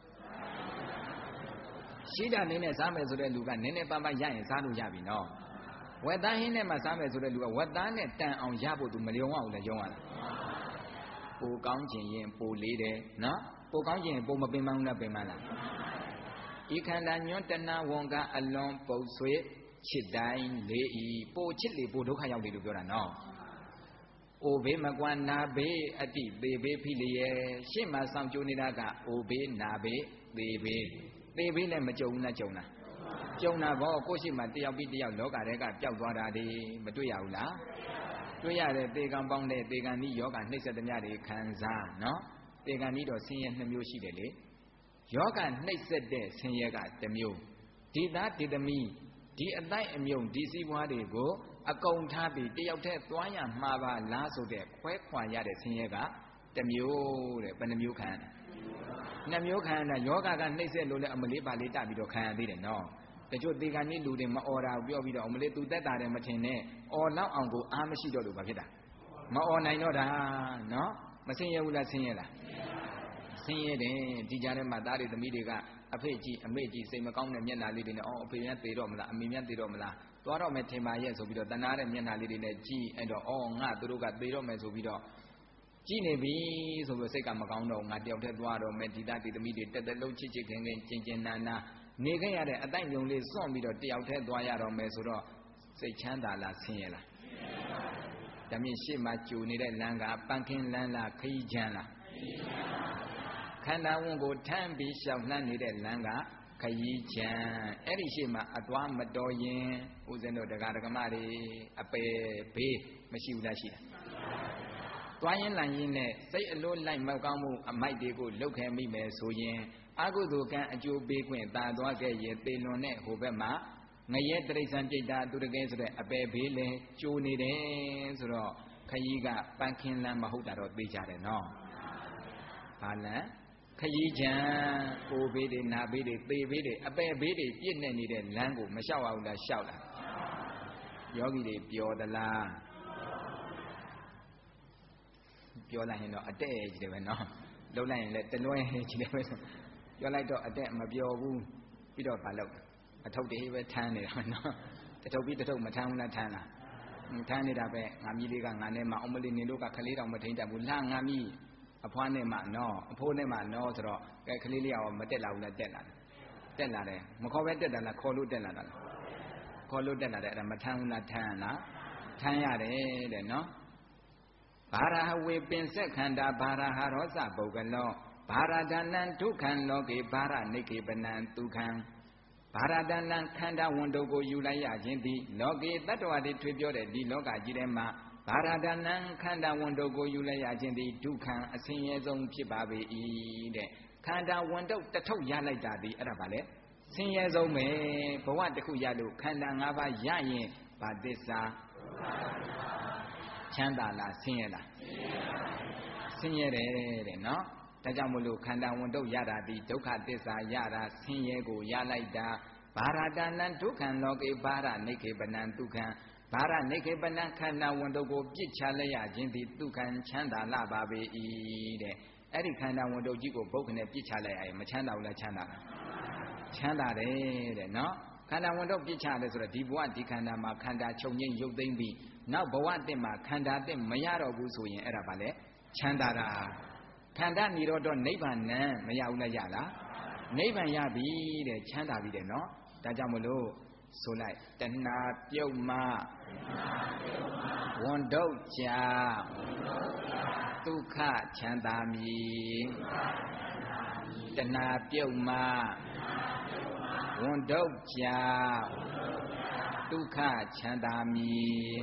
ရှိတာလေးနဲ့စားမယ်ဆိုတဲ့လူကနည်းနည်းပါးပါးရရင်စားလို့ရပြီနော်ဝတ်သားဟင်းနဲ့မှစားမယ်ဆိုတဲ့လူကဝတ်သားနဲ့တန်အောင်ရဖို့သူမလျော်အောင်လည်းယုံရလားပိုကောင်းခြင်းရင်ပိုလေးတယ်နော်ပိုကောင်းခြင်းရင်ပိုမပင်မဘူးလားပင်မလားဤခန္ဓာညွတ်တဏဝံကအလွန်ပုတ်ဆွေချစ်တိုင်းလေးဤပိုချစ်လေပိုဒုက္ခရောက်လေလို့ပြောတာနော်အိုဘေးမကွာနာဘေးအတိသေးဘေးဖိလျက်ရှေ့မှာဆောင်ကြိုးနေတာကအိုဘေးနာဘေးသေးဘေးသေးဘေးလည်းမကြုံဘူးလားကြုံလားကြုံတာပေါ့ကိုရှိမှတယောက်ပြီးတယောက်လောကထဲကပျောက်သွားတာဒီမတွေ့ရဘူးလားတွေ့ရတဲ့သေကံပေါင်းတဲ့သေကံဤယောဂနှိမ့်ဆက်သမျှတွေခံစားနော်သေကံဤတော့ဆင်းရဲ2မျိုးရှိတယ်လေယောဂနှိမ့်ဆက်တဲ့ဆင်းရဲက1မျိုးဒီသားဒီသမီးဒီအတိုက်အမြုံဒီစည်းပွားတွေကိုအကုန်ထားပြီးတယောက်တည်းသွားရမှာပါလားဆိုတဲ့ခွဲခွာရတဲ့ဆင်းရဲက1မျိုးတဲ့ဘယ်နှမျိုးခံ2မျိုးခံတာယောဂကနှိမ့်ဆက်လို့လည်းအမလေးပါလေးတပြီးတော့ခံရသေးတယ်နော်တချို့သေကံဤလူတွေမအော်တာပြောပြီးတော့အမလေးသူတက်တာတယ်မထင်နဲ့အော်လောက်အောင်ကိုအားမရှိတော့လို့ဘာဖြစ်တာမအော်နိုင်တော့တာနော်မဆင်းရဲဘူးလားဆင်းရဲလားဆင်းရဲတယ်ဒီကြားထဲမှာသားတွေသမီးတွေကအဖေကြီးအမေကြီးစိတ်မကောင်းတဲ့မျက်နှာလေးတွေနဲ့အော်အဖေများသေတော့မလားအမေများသေတော့မလားသွားတော့မယ်ထင်ပါရဲ့ဆိုပြီးတော့တနာတဲ့မျက်နှာလေးတွေနဲ့ကြည်အဲ့တော့အော်ငါသူတို့ကသေတော့မယ်ဆိုပြီးတော့ကြည်နေပြီဆိုပြီးစိတ်ကမကောင်းတော့ငါတယောက်တည်းသွားတော့မယ်ဒီသားဒီသမီးတွေတက်တက်လုံးချစ်ချစ်ခင်ခင်ကျင်ကျင်နာနာနေခဲ့ရတဲ့အတိုက်ညုံလေးစွန့်ပြီးတော့တယောက်တည်းသွားရတော့မယ်ဆိုတော့စိတ်ချမ်းသာလားဆင်းရဲလားဒါမြင့်ရှေ့မှာကြိုနေတဲ့လမ်းကပန်းခင်းလမ်းလားခရီးချမ်းလားခန္ဓာဝန်ကိုထမ်းပြီးရှောက်လှမ်းနေတဲ့လမ်းကခရီးချမ်းအဲ့ဒီရှေ့မှာအသွားမတော်ရင်ဦးဇင်းတို့တရားဓမ္မတွေအပယ်ဘေးမရှိဘူးလားရှိတယ်သွားရင်လန်ရင်နဲ့စိတ်အလိုလိုက်မကောင်းမှုအမိုက်တွေကိုလှုပ်ခဲမိမယ်ဆိုရင်အကုသိုလ်ကံအကျိုးပေးခွင့်တာသွားခဲ့ရင်သေလွန်တဲ့ဟိုဘက်မှာငရဲတိရစ္ဆာန်ပြိတ္တာသူတကယ်ဆိုတဲ့အပယ်ဘေးလဲကျိုးနေတယ်ဆိုတော့ခရီးကပန်းခင်းလမ်းမဟုတ်တာတော့သိကြတယ်နော်ဘာလမ်းခရီးချမ်းကိုဘေးတွေနာဘေးတွေသေဘေးတွေအပယ်ဘေးတွေပြည့်နေနေတဲ့လမ်းကိုမလျှောက်အောင်လားလျှောက်လားယောဂီတွေပျော်သလားပြောလိုက်ရင်တော့အတဲ့ကြီးတယ်ပဲနော်လှုပ်လိုက်ရင်လည်းတလွဲကြီးတယ်ပဲဆိုပြောလိုက်တော့အတဲ့မပျော်ဘူးပြီးတော့ဘာလုပ်အထုပ်တွေပဲထမ်းနေတာပဲနော်တထုပ်ပြီးတထုပ်မထမ်းဘူးလားထမ်းလားထမ်းနေတာပဲငါမီးလေးကငါနဲ့မှအောင်မလေးနေလို့ကခလေးတောင်မထိန်တတ်ဘူးလှငါမီးအဖွားနဲ့မှနော်အဖိုးနဲ့မှနော်ဆိုတော့ကဲခလေးလေးရောမတက်လာဘူးလားတက်လာတယ်မခေါ်ပဲတက်တာလားခေါ်လို့တက်လာတာလားခေါ်လို့တက်လာတယ်အဲ့ဒါမထမ်းဘူးလားထမ်းလားထမ်းရတယ်တဲ့နော်ဘာရဟဝေပင်ဆက်ခန္ဓာဘာရဟရောစပုဂ္ဂလောဘာရဒနံဒုက္ခံလောကေဘာရနိကေပနံဒုက္ခံဘာရဒနံခန္ဓာဝန်တို့ကိုယူလိုက်ရခြင်းသည်လောကေတတ္တဝါတွေထွေပြောတဲ့ဒီလောကကြီးထဲမှာဘာရဒနံခန္ဓာဝန်တို့ကိုယူလိုက်ရခြင်းသည်ဒုက္ခံအဆင်းရဲဆုံးဖြစ်ပါပေ၏တဲ့ခန္ဓာဝန်တို့တထုပ်ရလိုက်တာဒီအဲ့ဒါပါလေဆင်းရဲဆုံးပဲဘဝတစ်ခုရလို့ခန္ဓာ၅ပါးရရင်ဘာသစ္စာချမ်းသာလားဆင်းရဲလားဆင်းရဲတယ်တဲ့နော်ဒါကြောင့်မလို့ခန္ဓာဝန်တို့ရတာဒီဒုက္ခသစ္စာရတာဆင်းရဲကိုရလိုက်တာဘာရတနံဒုက္ခံလောကေဘာရနိခေပနံဒုက္ခံဘာရနိခေပနံခန္ဓာဝန်တို့ကိုပြစ်ချလိုက်ရခြင်းဒီဒုက္ခံချမ်းသာလာပါပေ၏တဲ့အဲ့ဒီခန္ဓာဝန်တို့ကြီးကိုဘုတ်ခနဲ့ပြစ်ချလိုက်ရရင်မချမ်းသာဘူးလားချမ်းသာလားချမ်းသာတယ်တဲ့နော်ခန္ဓာဝန်တို့ပြစ်ချတယ်ဆိုတော့ဒီဘဝဒီခန္ဓာမှာခန္ဓာချုပ်ငိမ့်ရုပ်သိမ်းပြီးနောက်ဘဝတစ်မှာခန္ဓာတစ်မရတော့ဘူးဆိုရင်အဲ့ဒါပါလေချမ်းသာတာခန္ဓာនិရောဓနိဗ္ဗာန်မရဘူးလားရလားနိဗ္ဗာန်ရပြီတဲ့ချမ်းသာပြီတဲ့နော်ဒါကြောင့်မလို့ဆိုလိုက်တဏှာပြုတ်မှဝန်ဒုတ်ကြဒုက္ခချမ်းသာမည်တဏှာပြုတ်မှဝန်ဒုတ်ကြဒုက္ခချမ်းသာမည်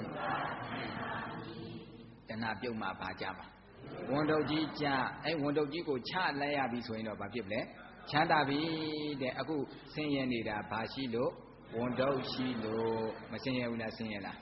တဏှာပြုတ်မှဘာကြမှာဝန်ဒုတ်ကြီးကြအဲ့ဝန်ဒုတ်ကြီးကိုချလိုက်ရပြီဆိုရင်တော့ဘာဖြစ်လဲချမ်းသာပြီတဲ့အခုဆင်းရဲနေတာဘာရှိလို့ဝန်ဒုတ်ရှိလို့မဆင်းရဲဘူးလားဆင်းရဲလား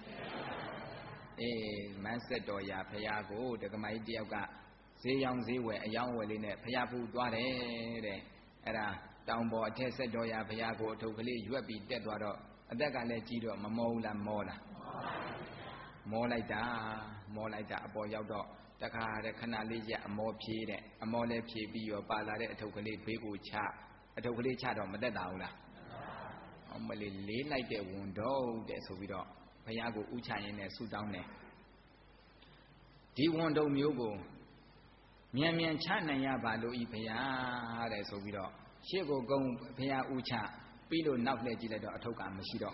မန်းဆက်တော်ရာဖရာကိုဒကမကြီးတယောက်ကဈေးရောင်းဈေးဝယ်အယောင်းဝယ်လေးနဲ့ဖရာဖူးသွားတယ်တဲ့အဲ့ဒါတောင်ပေါ်အထက်ဆက်တော်ရာဖရာကိုအထုပ်ကလေးရွက်ပြီးတက်သွားတော့အသက်ကလည်းကြီးတော့မမောဘူးလားမောလားမောလိုက်တာအပေါ်ရောက်တော့တခါတဲ့ခဏလေးရအမောဖြေးတဲ့အမောလည်းဖြေးပြီးရောပါလာတဲ့အထုပ်ကလေးဘေးကိုချအထုပ်ကလေးချတော့မသက်တာဘူးလားအမလေးလေးလိုက်တဲ့ဝန်တော့တဲ့ဆိုပြီးတော့ဘုရားကိုဥချရင်နဲ့ဆူတောင်းတယ်ဒီဝန်တော့မျိုးကိုမြန်မြန်ချနိုင်ရပါလို့ဤဘုရားတဲ့ဆိုပြီးတော့ရှေ့ကိုကုန်းဘုရားဥချပြီးလို့နောက်လှည့်ကြည့်လိုက်တော့အထုပ်ကမရှိတော့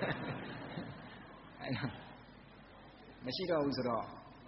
အဲ့တော့မရှိတော့ဘူးဆိုတော့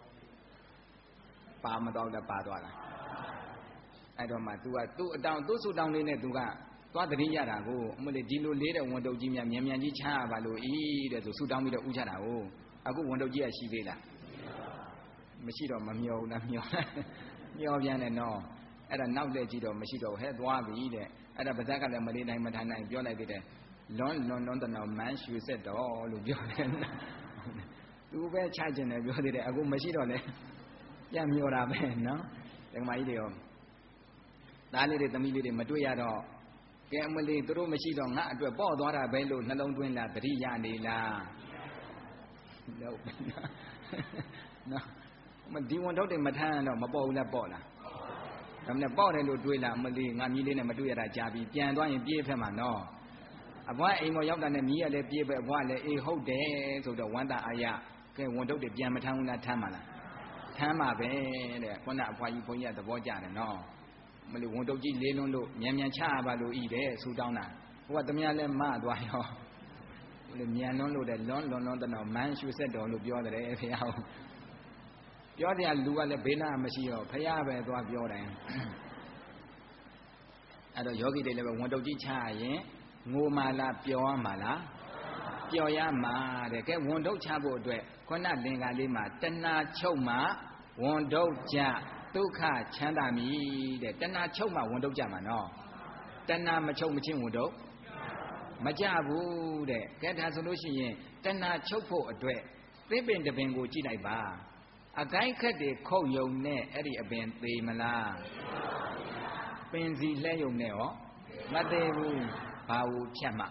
ပါမတော့လည်းပါသွားတာအဲ့တော့မှ तू ကသူ့အတောင်သူ့ဆူတောင်းလေးနဲ့ तू ကသွားတတိရတာကိုအမလေးဒီလိုလေးတဲ့ဝန်တုပ်ကြီးများမြန်မြန်ကြီးချရပါလို့ဤတဲ့ဆိုဆူတောင်းပြီးတော့ဥချတာကိုအခုဝန်တုပ်ကြီးကရှိသေးလားမရှိတော့မမျောဘူးလားမျောပြန်တယ်နော်အဲ့ဒါနောက်လက်ကြည့်တော့မရှိတော့ဟဲ့သွားပြီတဲ့အဲ့ဒါပါဇက်ကလည်းမလေးနိုင်မထားနိုင်ပြောလိုက်သေးတယ်လွန်တနော်မန်းရွှေဆက်တော်လို့ပြောတယ်သူပဲချခြင်းတယ်ပြောသေးတယ်အခုမရှိတော့လေပြန်မျောတာပဲနော်ဒကမကြီးတွေရောသားလေးတွေသမီးလေးတွေမတွေ့ရတော့ကဲအမလေးသူတို့မရှိတော့ငါအတွက်ပေါ့သွားတာပဲလို့နှလုံးသွင်းလားတတိယနေလားလို့နော်မဒီဝန်ထုတ်တယ်မထမ်းတော့မပေါ့ဘူးလားပေါ့လားဒါနဲ့ပေါ့တယ်လို့တွေးလားအမလေးငါမြည်လေးနဲ့မတွေ့ရတာကြာပြီပြန်သွားရင်ပြေးဖက်မှာနော်အဘွားအိမ်ပေါ်ရောက်တာနဲ့မြည်ရလဲပြေးပဲအဘွားလည်းအေးဟုတ်တယ်ဆိုတော့ဝမ်းသာအားရကဲဝန်ထုတ်တယ်ပြန်မထမ်းဘူးလားထမ်းပါလားထမ်းပါပဲတဲ့ခုနအဖွားကြီးဘုန်းကြီးကသဘောကျတယ်နော်မလို့ဝန်တုပ်ကြီးလေးလွန်းလို့မြန်မြန်ချရပါလို့ဤတဲ့ဆူတောင်းတာဟိုကသမ ्या လဲမသွားရောမလို့မြန်လွန်းလို့တဲ့လွန်းတနော်မန်းရွှေဆက်တော်လို့ပြောတယ်ဖရာပြောတယ်လူကလည်းဘေးနာမရှိရောဖရာပဲသွားပြောတယ်အဲ့တော့ယောဂီတွေလည်းပဲဝန်တုပ်ကြီးချရရင်ငိုမာလားပျော်ရမှာလားပျော်ရမှာတဲ့ကဲဝန်တုပ်ချဖို့အတွက်ခုနလင်္ကာလေးမှာတဏှာချုပ်မှာဝန်တုပ်ကြဒုက္ခချမ်းသာမည်တဲ့တဏှာချုပ်မှဝန်တုပ်ကြမှာနော်တဏှာမချုပ်မချင်းဝန်တုပ်မကြဘူးတဲ့ကဲဒါဆိုလို့ရှိရင်တဏှာချုပ်ဖို့အတွက်သစ်ပင်တပင်ကိုကြည့်လိုက်ပါအကိုင်းခက်တွေခုတ်ယုံနဲ့အဲ့ဒီအပင်သေးမလားပင်စီလှဲယုံနဲ့ရောမသေးဘူးဘာကိုဖြတ်မှ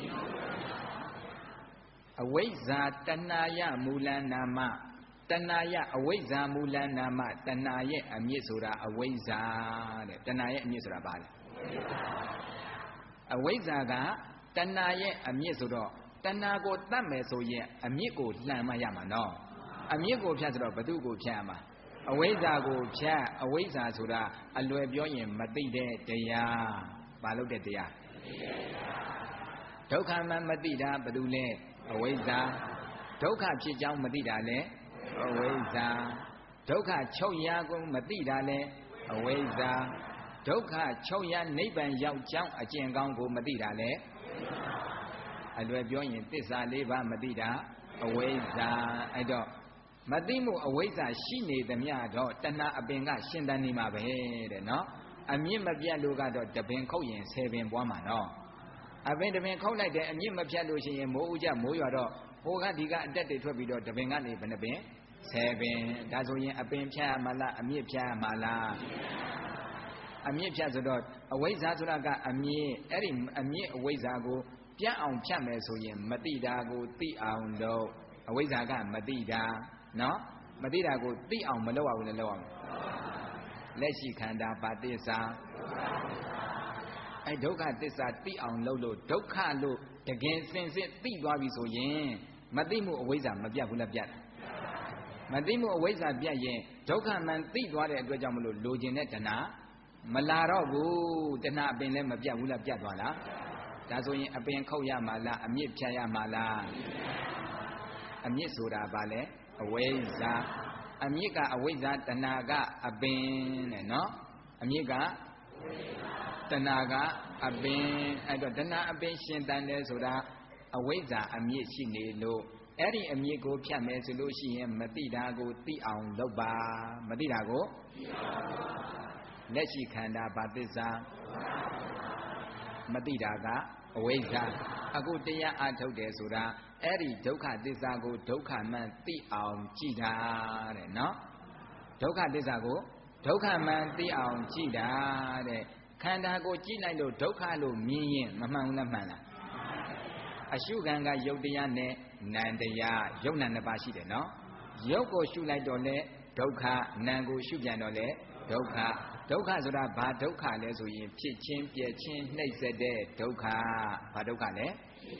အဝိဇ္ဇာတဏှာယမူလနာမတဏှာယအဝိဇ္ဇာမူလနာမတဏှာရဲ့အမြစ်ဆိုတာအဝိဇ္ဇာတဲ့တဏှာရဲ့အမြစ်ဆိုတာဘာလဲအဝိဇ္ဇာကတဏှာရဲ့အမြစ်ဆိုတော့တဏှာကိုတတ်မယ်ဆိုရင်အမြစ်ကိုလှန်မှရမှာနော်အမြစ်ကိုဖြတ်ဆိုတော့ဘသူကိုဖြတ်ရမှာအဝိဇ္ဇာကိုဖြတ်အဝိဇ္ဇာဆိုတာအလွယ်ပြောရင်မသိတဲ့တရားဘာလို့တဲ့တရားဒုက္ခမှမသိတာဘသူလဲအဝိဇ္ဇာဒုက္ခဖြစ်ကြောင်းမသိတာလဲအဝိဇ္ဇာဒုက္ခချုပ်ရာကိုမသိတာလဲအဝိဇ္ဇာဒုက္ခချုပ်ရာနိဗ္ဗာန်ရောက်ကြောင်းအကျင့်ကောင်းကိုမသိတာလဲအလွယ်ပြောရင်သစ္စာ၄ပါးမသိတာအဝိဇ္ဇာအဲ့တော့မသိမှုအဝိဇ္ဇာရှိနေသမျှတော့တဏှာအပင်ကရှင်သန်နေမှာပဲတဲ့နော်အမြင့်မပြတ်လို့ကတော့တပင်ခုတ်ရင်10ပင်ပွားမှာနော်အပင်တပင်ခုတ်လိုက်တယ်အမြင့်မပြတ်လို့ရှိရင်မိုးဥကြမိုးရွာတော့ဟိုကဒီကအတက်တွေထွက်ပြီးတော့တပင်ကနေဘယ်နှပင်10ပင်ဒါဆိုရင်အပင်ဖြတ်ရမှာလားအမြင့်ဖြတ်ရမှာလားအမြင့်ဖြတ်ဆိုတော့အဝိဇ္ဇာဆိုတာကအမြင့်အဲ့ဒီအမြင့်အဝိဇ္ဇာကိုပြတ်အောင်ဖြတ်မယ်ဆိုရင်မတိတာကိုသိအောင်လုပ်အဝိဇ္ဇာကမတိတာနော်မတိတာကိုသိအောင်မလုပ်အောင်လည်းလုပ်အောင်လက်ရှိခန္ဓာပါတိစ္ဆာအဲ့ဒုက္ခသစ္စာသိအောင်လုပ်လို့ဒုက္ခလို့တကယ်စင်စစ်သိသွားပြီဆိုရင်မသိမှုအဝိဇ္ဇာမပြတ်ဘူးလားပြတ်မသိမှုအဝိဇ္ဇာပြတ်ရင်ဒုက္ခမှန်သိသွားတဲ့အတွက်ကြောင့်မလို့လိုချင်တဲ့တဏှာမလာတော့ဘူးတဏှာအပင်လည်းမပြတ်ဘူးလားပြတ်သွားလားဒါဆိုရင်အပင်ခုတ်ရမှာလားအမြစ်ဖြတ်ရမှာလားအမြစ်ဆိုတာဘာလဲအဝိဇ္ဇာအမြစ်ကအဝိဇ္ဇာတဏှာကအပင်တဲ့နော်အမြစ်ကတဏှာကအပင်အဲ့တော့တဏှာအပင်ရှင်တန်တယ်ဆိုတာအဝိဇ္ဇာအမြစ်ရှိနေလို့အဲ့ဒီအမြစ်ကိုဖြတ်မယ်ဆိုလို့ရှိရင်မတိတာကိုသိအောင်လုပ်ပါမတိတာကိုလက်ရှိခန္ဓာဘာသစ္စာမတိတာကအဝိဇ္ဇာအခုတရားအထုတ်တယ်ဆိုတာအဲ့ဒီဒုက္ခသစ္စာကိုဒုက္ခမှန်သိအောင်ကြည်တာတဲ့နော်ဒုက္ခသစ္စာကိုဒုက္ခမှန်သိအောင်ကြည်တာတဲ့ခန္ဓာကိုကြည့်လိုက်လို့ဒုက္ခလို့မြင်ရင်မမှန်ဘူးလားမှန်လားအရှုခံကယုတ်တရားနဲ့နံတရားယုတ်နံနှစ်ပါးရှိတယ်နော်ယုတ်ကိုရှုလိုက်တော့လေဒုက္ခနံကိုရှုပြန်တော့လေဒုက္ခဒုက္ခဆိုတာဘာဒုက္ခလဲဆိုရင်ဖြစ်ချင်းပြည့်ချင်းနှိမ့်ဆက်တဲ့ဒုက္ခဘာဒုက္ခလဲ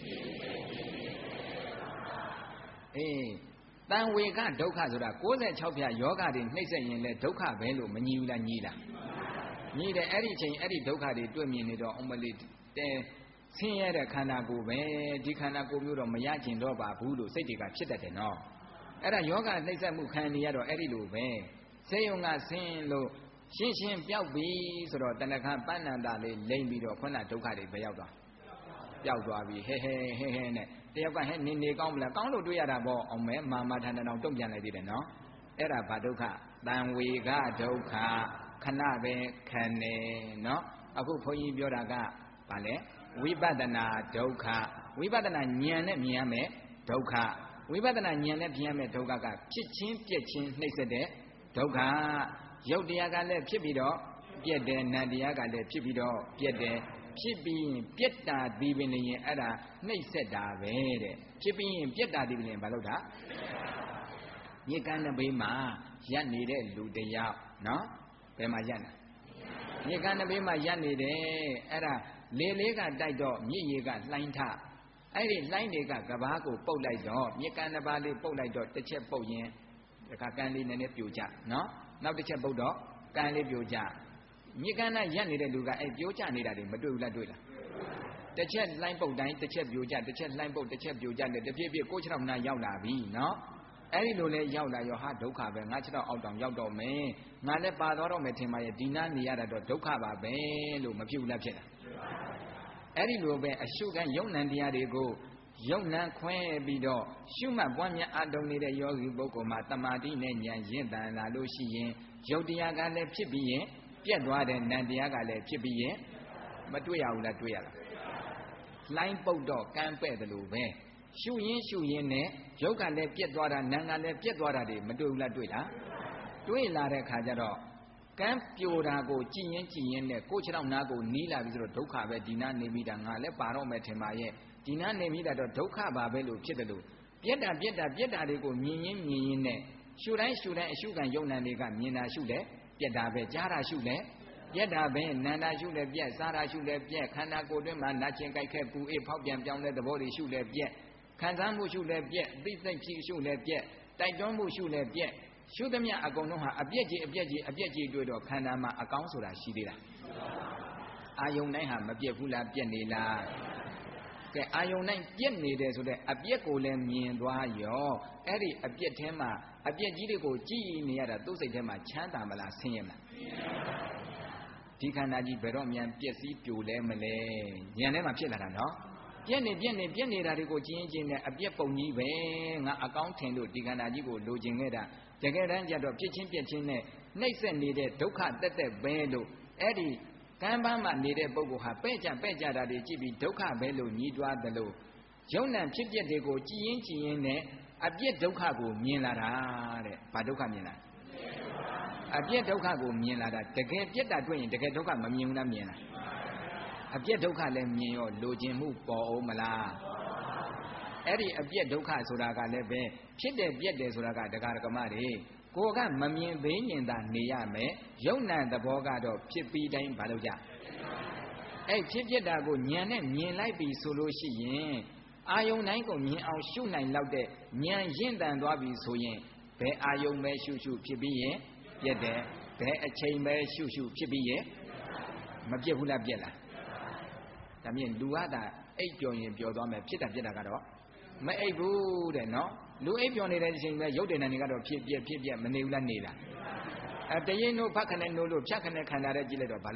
တန်ဝေကဒုက္ခဆိုတာ66ဖြာယောဂတွေနှိမ့်ဆက်ရင်လေဒုက္ခပဲလို့မညီဘူးလားညီလားညီတယ်အဲ့ဒီချိန်အဲ့ဒီဒုက္ခတွေတွေ့မြင်နေတော့အမလေးတဲဆင်းရဲတဲ့ခန္ဓာကိုယ်ပဲဒီခန္ဓာကိုယ်မျိုးတော့မရကျင်တော့ပါဘူးလို့စိတ်တွေကဖြစ်တတ်တယ်နော်အဲ့ဒါယောဂနှိမ့်ဆက်မှုခံနေရတော့အဲ့ဒီလိုပဲစေယုံကဆင်းလို့ရှင်းရှင်းပျောက်ပြီဆိုတော့တဏ္ဍခပဏ္ဏတာလေးလိမ့်ပြီးတော့ခုနဒုက္ခတွေပဲရောက်သွားပျောက်သွားပြီဟဲနဲ့တယောက်ကဟဲနေကောင်းမလားကောင်းလို့တွေ့ရတာပေါ့အောင်မဲမာထန်တောင်တုံ့ပြန်လိုက်သေးတယ်နော်အဲ့ဒါဘာဒုက္ခတန်ဝေကဒုက္ခခဏပဲခံနေနော်အခုဘုန်းကြီးပြောတာကဘာလဲဝိပဿနာဒုက္ခဝိပဿနာဉာဏ်နဲ့မြင်ရမယ်ဒုက္ခဝိပဿနာဉာဏ်နဲ့မြင်ရမယ်ဒုက္ခကဖြစ်ချင်းပြက်ချင်းနှိမ့်ဆက်တဲ့ဒုက္ခရုပ်တရားကလည်းဖြစ်ပြီးတော့ပြက်တယ်နာမ်တရားကလည်းဖြစ်ပြီးတော့ပြက်တယ်ဖြစ်ပြီးရင်ပြက်တာဒီပင်လည်းရင်အဲ့ဒါနှိမ့်ဆက်တာပဲတဲ့ဖြစ်ပြီးရင်ပြက်တာဒီပင်လည်းဘာလို့တာမြေကမ်းတစ်ဘေးမှာရပ်နေတဲ့လူတယောက်နော်ဘယ်မှာရပ်နေမြေကမ်းတစ်ဘေးမှာရပ်နေတယ်အဲ့ဒါလေလေးကတိုက်တော့မြစ်ရေကလှိုင်းထအဲ့ဒီလှိုင်းတွေကကဘာကိုပုတ်လိုက်တော့မြေကမ်းတစ်ပါးလေးပုတ်လိုက်တော့တစ်ချက်ပုတ်ရင်တခါကမ်းလေးနည်းနည်းပြိုကျနော်နောက်တစ်ချက်ပုတ်တော့ကမ်းလေးပြိုကျမြေကမ်းနဲ့ရပ်နေတဲ့လူကအဲ့ပြိုကျနေတာတွေမတွေ့ဘူးလားတွေ့လားတစ်ချက်လှိုင်းပုတ်တိုင်းတစ်ချက်ပြိုကျတစ်ချက်လှိုင်းပုတ်တစ်ချက်ပြိုကျတယ်တဖြည်းဖြည်းကိုယ်ခြေထောက်နာရောက်လာပြီနော်အဲ့ဒီလိုလဲရောက်လာရောဟာဒုက္ခပဲငါခြေထောက်အောက်တောင်ရောက်တော့မယ်ငါလည်းပါသွားတော့မယ်ထင်ပါရဲ့ဒီနာနေရတာတော့ဒုက္ခပါပဲလို့မဖြစ်ဘူးလားဖြစ်တာအဲ့ဒီလိုပဲအရှုခံယုံ nant တရားတွေကိုယုံ nant ခွဲပြီးတော့ရှုမှတ်ပွားများအတုံနေတဲ့ယောဂီပုဂ္ဂိုလ်မှာတမာတိနဲ့ဉာဏ်ရင့်တန်လာလို့ရှိရင်ယုတ်တရားကလည်းဖြစ်ပြီးရင်ပြက်သွားတဲ့နံတရားကလည်းဖြစ်ပြီးရင်မတွေ့ရဘူးလားတွေ့ရလားလှိုင်းပုတ်တော့ကမ်းပဲ့တယ်လို့ပဲရှုရင်းနဲ့ယုတ်ကလည်းပြက်သွားတာနံကလည်းပြက်သွားတာတွေမတွေ့ဘူးလားတွေ့လားတွေ့လာတဲ့ခါကျတော့ကမ်းပြိုတာကိုကြည်ရင်နဲ့ကိုယ်ခြေထောက်နာကိုနီးလာပြီဆိုတော့ဒုက္ခပဲဒီနာနေမိတာငါလည်းပါတော့မယ်ထင်ပါရဲ့ဒီနာနေမိတာတော့ဒုက္ခပါပဲလို့ဖြစ်တယ်လို့ပြက်တာတွေကိုမြင်ရင်နဲ့ရှုတိုင်းအရှုခံယုံ nant တွေကမြင်တာရှုလဲပြက်တာပဲကြားတာရှုလဲပြက်တာပဲနန္တာရှုလဲပြက်စားတာရှုလဲပြက်ခန္ဓာကိုယ်တွင်းမှာနာကျင်ကြိုက်ခဲပူအေးဖောက်ပြန်ပြောင်းလဲသဘောတွေရှုလဲပြက်ခံစားမှုရှုလဲပြက်အသိစိတ်ရှုလဲပြက်တိုက်တွန်းမှုရှုလဲပြက်ရှုသမျှအကုန်လုံးဟာအပြက်ကြီးတွေ့တော့ခန္ဓာမှာအကောင်းဆိုတာရှိသေးလားအာယုန်တိုင်းဟာမပြက်ဘူးလားပြက်နေလားကဲအာယုန်တိုင်းပြက်နေတယ်ဆိုတော့အပြက်ကိုလည်းမြင်သွားရောအဲ့ဒီအပြက်ထဲမှာအပြက်ကြီးတွေကိုကြည်နေရတာသူ့စိတ်ထဲမှာချမ်းသာမလားဆင်းရဲမလားဒီခန္ဓာကြီးဘယ်တော့မှပျက်စီးပြိုလဲမလဲဉာဏ်ထဲမှာဖြစ်လာတာနော်ပြက်နေတာတွေကိုကျင်းနဲ့အပြက်ပုံကြီးပဲငါအကောင်းထင်လို့ဒီခန္ဓာကြီးကိုလိုချင်ခဲ့တာတကယ်တမ်းကျတော့ဖြစ်ချင်းပြက်ချင်းနဲ့နှိမ့်ဆက်နေတဲ့ဒုက္ခတက်ပဲလို့အဲ့ဒီကံပန်းမှာနေတဲ့ပုဂ္ဂိုလ်ဟာပဲ့ကြတာတွေကြည့်ပြီးဒုက္ခပဲလို့ညီးတွားတယ်လို့ယုံ nant ဖြစ်ပျက်တွေကိုကြည်ရင်နဲ့အပြစ်ဒုက္ခကိုမြင်လာတာတဲ့ဘာဒုက္ခမြင်လာအပြစ်ဒုက္ခကိုမြင်လာတာတကယ်ပြက်တာတွေ့ရင်တကယ်ဒုက္ခမမြင်ဘူးလားမြင်လားအပြစ်ဒုက္ခလည်းမြင်ရောလိုချင်မှုပေါ်အောင်မလားအဲ့ဒီအပြစ်ဒုက္ခဆိုတာကလည်းပဲဖြစ်တယ်ပြက်တယ်ဆိုတာကဒကာဒကမတွေကိုကမမြင်သေးရင်သာနေရမယ်ယုံ nant သဘောကတော့ဖြစ်ပြီးတိုင်းဘာလို့ကြအဲ့ဖြစ်ပြက်တာကိုဉာဏ်နဲ့မြင်လိုက်ပြီဆိုလို့ရှိရင်အာယုန်တိုင်းကိုမြင်အောင်ရှုနိုင်လောက်တဲ့ဉာဏ်ရင့်တန်သွားပြီဆိုရင်ဘယ်အာယုန်ပဲရှုဖြစ်ပြီးရင်ပြက်တယ်ဘယ်အချိန်ပဲရှုဖြစ်ပြီးရင်မပြက်ဘူးလားပြက်လားဒါမြင်လူကသာအိပ်ပျော်ရင်ပျော်သွားမယ်ဖြစ်တာကတော့မအိပ်ဘူးတဲ့နော်လူအိပ်ပျော်နေတဲ့အချိန်ပဲရုပ်တည်နေနေကတော့ဖြစ်ပြက်မနေဘူးလားနေလားတရင်တို့ဖတ်ခနဲ့နိုးလို့ဖြတ်ခနဲ့ခန္ဓာတဲ့ကြည့်လိုက်တော့ဘာလို့ပြ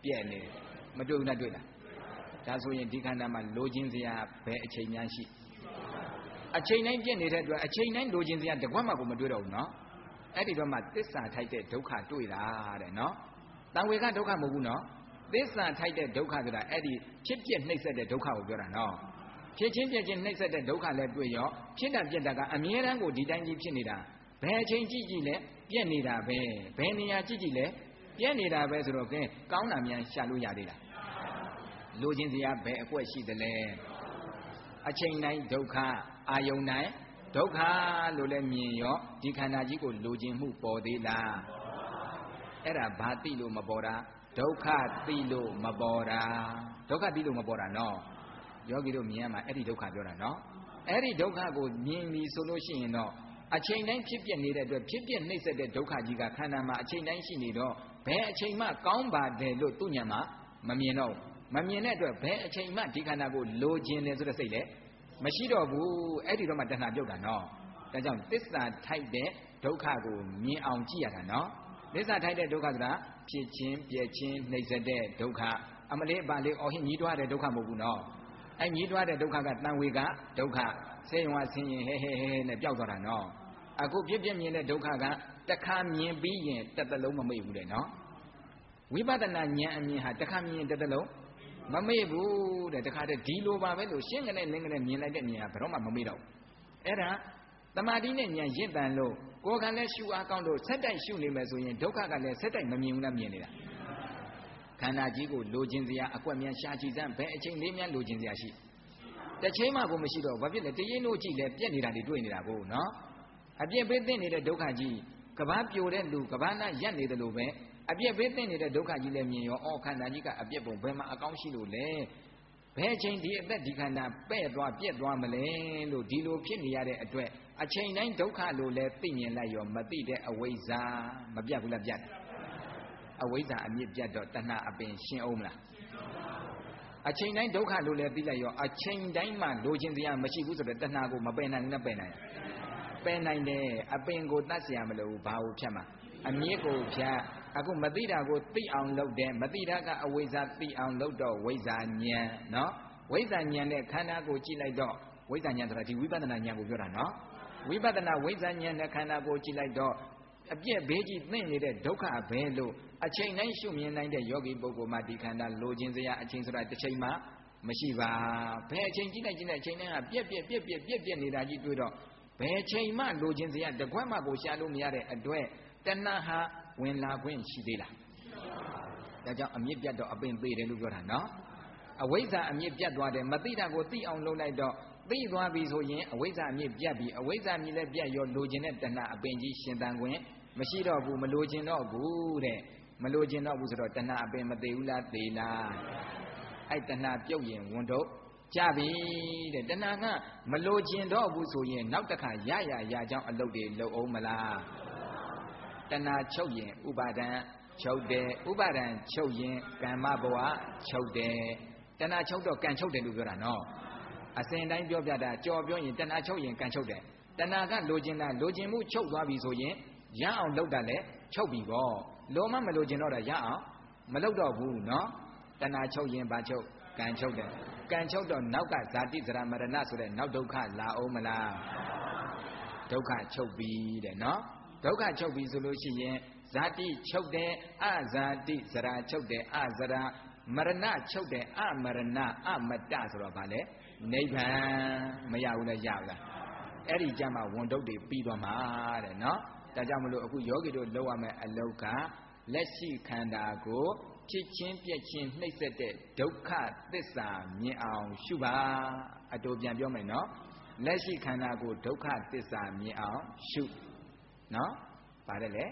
ပြက်နေမတွေ့ဘူးလားတွေ့လားဒါဆိုရင်ဒီခန္ဓာမှာလိုချင်စရာဘယ်အချိန်များရှိအချိန်တိုင်းပြက်နေတဲ့အတွက်အချိန်တိုင်းလိုချင်စရာတကွက်မှကိုမတွေ့တော့ဘူးနော်အဲ့ဒီတော့မှသစ္စာထိုက်တဲ့ဒုက္ခတွေ့တာတဲ့နော်တံဝေကဒုက္ခမဟုတ်ဘူးနော်သစ္စာထိုက်တဲ့ဒုက္ခဆိုတာအဲ့ဒီဖြစ်ပြနှိမ့်ဆက်တဲ့ဒုက္ခကိုပြောတာနော်ဖြစ်ချင်းပြက်ချင်းနှိမ့်ဆက်တဲ့ဒုက္ခလည်းတွေ့ရောဖြစ်တာပြက်တာကအမြဲတမ်းကိုဒီတိုင်းကြီးဖြစ်နေတာဘယ်အချိန်ကြည့်ကြည့်လဲပြက်နေတာပဲဘယ်နေရာကြည့်ကြည့်လဲပြက်နေတာပဲဆိုတော့ကဲကောင်းတာများရှာလို့ရသေးလားလိုချင်စရာဘယ်အကွက်ရှိသလဲအချိန်တိုင်းဒုက္ခအာယုန်တိုင်းဒုက္ခလို့လည်းမြင်ရောဒီခန္ဓာကြီးကိုလိုချင်မှုပေါ်သေးလားအဲ့ဒါဘာသိလို့မပေါ်တာဒုက္ခသိလို့မပေါ်တာဒုက္ခသိလို့မပေါ်တာနော်ယောဂီတို့မြင်ရမှာအဲ့ဒီဒုက္ခပြောတာနော်အဲ့ဒီဒုက္ခကိုမြင်ပြီဆိုလို့ရှိရင်တော့အချိန်တိုင်းဖြစ်ပြနေတဲ့အတွက်ဖြစ်ပြနှိမ့်ဆက်တဲ့ဒုက္ခကြီးကခန္ဓာမှာအချိန်တိုင်းရှိနေတော့ဘယ်အချိန်မှကောင်းပါတယ်လို့သူ့ဉာဏ်မှာမမြင်တော့မမြင်တဲ့အတွက်ဘယ်အချိန်မှဒီခန္ဓာကိုလိုချင်တယ်ဆိုတဲ့စိတ်လည်းမရှိတော့ဘူးအဲ့ဒီတော့မှတဏှာပြုတ်တာနော်ဒါကြောင့်သစ္စာထိုက်တဲ့ဒုက္ခကိုမြင်အောင်ကြည့်ရတာနော်သစ္စာထိုက်တဲ့ဒုက္ခဆိုတာဖြစ်ချင်းပြည့်ချင်းနှိမ့်ဆက်တဲ့ဒုက္ခအမလေးပါလေးအော်ဟင်းညီးတွားတဲ့ဒုက္ခမဟုတ်ဘူးနော်အဲ့ညီးတွားတဲ့ဒုက္ခကတန်ဝေကဒုက္ခဆေးရုံကဆင်းရင်ဟဲနဲ့ပျောက်သွားတာနော်အခုပြည့်ပြည့်မြင်တဲ့ဒုက္ခကတစ်ခါမြင်ပြီးရင်တစ်သက်လုံးမမေ့ဘူးတဲ့နော်ဝိပဿနာဉာဏ်အမြင်ဟာတစ်ခါမြင်ရင်တစ်သက်လုံးမမေ့ဘူးတဲ့တခါတည်းဒီလိုပါပဲလို့ရှင်းကနေလင်းကနေမြင်လိုက်တဲ့မြင်ဟာဘယ်တော့မှမမေ့တော့ဘူးအဲ့ဒါတမာတိနဲ့ဉာဏ်ရင့်တန်လို့ကိုယ်ကလည်းရှုအားကောင်းလို့ဆက်တိုက်ရှုနေမယ်ဆိုရင်ဒုက္ခကလည်းဆက်တိုက်မမြင်ဘူးလားမြင်နေတာခန္ဓာကြီးကိုလိုချင်စရာအကွက်များရှားကြည့်စမ်းဘယ်အချိန်လေးများလိုချင်စရာရှိတစ်ချိန်မှကိုမရှိတော့ဘာဖြစ်လဲတရင်တို့ကြည့်လဲပြက်နေတာတွေတွေ့နေတာကိုနော်အပြစ်ပေးသိနေတဲ့ဒုက္ခကြီးကဘာပြိုတဲ့လူကဘာနာရက်နေတယ်လို့ပဲအပြစ်ပေးသိနေတဲ့ဒုက္ခကြီးလည်းမြင်ရောခန္ဓာကြီးကအပြစ်ပုံဘယ်မှာအကောင်းရှိလို့လဲဘယ်အချိန်ဒီအသက်ဒီခန္ဓာပဲ့သွားပြက်သွားမလဲလို့ဒီလိုဖြစ်နေရတဲ့အတွက်အချိန်တိုင်းဒုက္ခလို့လဲသိမြင်လိုက်ရောမသိတဲ့အဝိဇ္ဇာမပြတ်ဘူးလားပြတ်တယ်အဝိဇ္ဇာအမြစ်ပြတ်တော့တဏှာအပင်ရှင်းအောင်မလားအချိန်တိုင်းဒုက္ခလို့လဲသိလိုက်ရောအချိန်တိုင်းမှလိုချင်စရာမရှိဘူးဆိုတော့တဏှာကိုမပယ်နိုင်ဘူးနဲ့ပယ်နိုင်ပယ်နိုင်တယ်အပင်ကိုတတ်เสียမလို့ဘာကိုဖြတ်မှာအမြစ်ကိုဖြတ်အခုမသိတာကိုသိအောင်လုပ်တယ်မသိတာကအဝိဇ္ဇာသိအောင်လုပ်တော့ဝိဇ္ဇာဉာဏ်နော်ဝိဇ္ဇာဉာဏ်နဲ့ခန္ဓာကိုကြည့်လိုက်တော့ဝိဇ္ဇာဉာဏ်ဆိုတာဒီဝိပဿနာဉာဏ်ကိုပြောတာနော်ဝိပဿနာဝိဇ္ဇာဉာဏ်နဲ့ခန္ဓာကိုကြည့်လိုက်တော့အပြည့်ဘေးကြီးသိနေတဲ့ဒုက္ခပဲလို့အချိန်တိုင်းရှုမြင်နိုင်တဲ့ယောဂီပုဂ္ဂိုလ်မှာဒီခန္ဓာလိုချင်စရာအချိန်ဆိုတာတစ်ချိန်မှမရှိပါဘယ်အချိန်ကြည့်လိုက်အချိန်တိုင်းကပြက်နေတာကြီးတွေ့တော့ဘယ်ချိန်မှလိုချင်စရာတကွက်မှကိုရှာလို့မရတဲ့အတွက်တဏှာဟာဝင်လာခွင့်ရှိသေးလားဒါကြောင့်အမြင့်ပြတ်တော့အပင်သေးတယ်လို့ပြောတာနော်အဝိဇ္ဇာအမြင့်ပြတ်သွားတယ်မသိတာကိုသိအောင်လုပ်လိုက်တော့သိသွားပြီဆိုရင်အဝိဇ္ဇာအမြင့်ပြတ်ပြီအဝိဇ္ဇာမြည်လည်းပြတ်ရောလိုချင်တဲ့တဏှာအပင်ကြီးရှင်သန်ခွင့်မရှိတော့ဘူးမလိုချင်တော့ဘူးတဲ့မလိုချင်တော့ဘူးဆိုတော့တဏှာအပင်မသေးဘူးလားသေးလားအဲ့တဏှာပြုတ်ရင်ဝန်တော့ကြပြီတဲ့တဏှာကမလိုချင်တော့ဘူးဆိုရင်နောက်တစ်ခါရကြောင်းအလုပ်တွေလုပ်အောင်မလားတဏှာချုပ်ရင်ဥပါဒံချုပ်တယ်ဥပါဒံချုပ်ရင်ကမ္မဘဝချုပ်တယ်တဏှာချုပ်တော့ကံချုပ်တယ်လို့ပြောတာနော်အစဉ်တိုင်းပြောပြတာကြော်ပြောရင်တဏှာချုပ်ရင်ကံချုပ်တယ်တဏှာကလိုချင်တာလိုချင်မှုချုပ်သွားပြီဆိုရင်ရအောင်လုပ်တာလဲချုပ်ပြီပေါ့လိုမှမလိုချင်တော့တာရအောင်မလုပ်တော့ဘူးနော်တဏှာချုပ်ရင်ဘာချုပ်ကံချုပ်တယ်ကံချုပ်တော့နောက်ကဇာတိဇရာမရဏဆိုတဲ့နောက်ဒုက္ခလာအောင်မလားဒုက္ခချုပ်ပြီတဲ့နော်ဒုက္ခချုပ်ပြီဆိုလို့ရှိရင်ဇာတိချုပ်တယ်အဇာတိဇရာချုပ်တယ်အဇရာမရဏချုပ်တယ်အမရဏအမတဆိုတော့ဗာလဲနိဗ္ဗာန်မရဘူးလဲရဘူးလားအဲ့ဒီကြမှာဝန်တုတ်တွေပြီးသွားမှာတဲ့နော်ဒါကြောင့်မလို့အခုယောဂီတို့လုပ်ရမယ့်အလုပ်ကလက်ရှိခန္ဓာကိုဖြစ်ချင်းပြက်ချင်းနှိမ့်ဆက်တဲ့ဒုက္ခသစ္စာမြင်အောင်ရှုပါအတူပြန်ပြောမယ်နော်လက်ရှိခန္ဓာကိုဒုက္ခသစ္စာမြင်အောင်ရှုနော်ပါတယ်လေ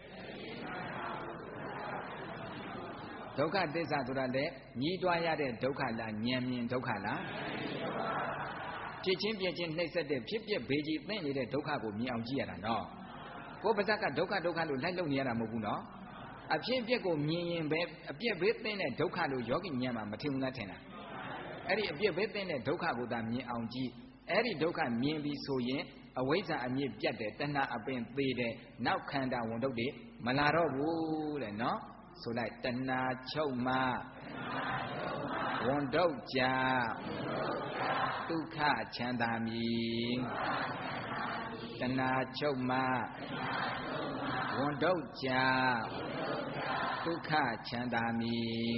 ဒုက္ခသစ္စာဆိုတာလေညီးတွားရတဲ့ဒုက္ခလားဉာဏ်မြင်ဒုက္ခလားဖြစ်ချင်းပြက်ချင်းနှိမ့်ဆက်တဲ့ဖြစ်ပျက်ဘေးကြီးသိနေတဲ့ဒုက္ခကိုမြင်အောင်ကြည့်ရတာနော်ကိုယ်ပါဇက်ကဒုက္ခလို့လိုက်လုံနေရတာမဟုတ်ဘူးနော်အဖြစ်အပျက်ကိုမြင်ရင်ပဲအပြက်ဘေးသိတဲ့ဒုက္ခလို့ယောဂီဉာဏ်မှာမထင်ဘူးလားထင်လားအဲ့ဒီအပြက်ဘေးသိတဲ့ဒုက္ခကိုသာမြင်အောင်ကြည့်အဲ့ဒီဒုက္ခမြင်ပြီဆိုရင်အဝိဇ္ဇာအမြင့်ပြတ်တယ်တဏှာအပင်သေးတယ်နောက်ခန္ဓာဝန်တုတ်တွေမလာတော့ဘူးတဲ့နော်ဆိုလိုက်တဏှာချုပ်မှဝန်တုတ်ကြဒုက္ခချမ်းသာမည်တဏှာချုပ်မှဝန်တုတ်ကြဒုက္ခချမ်းသာမည်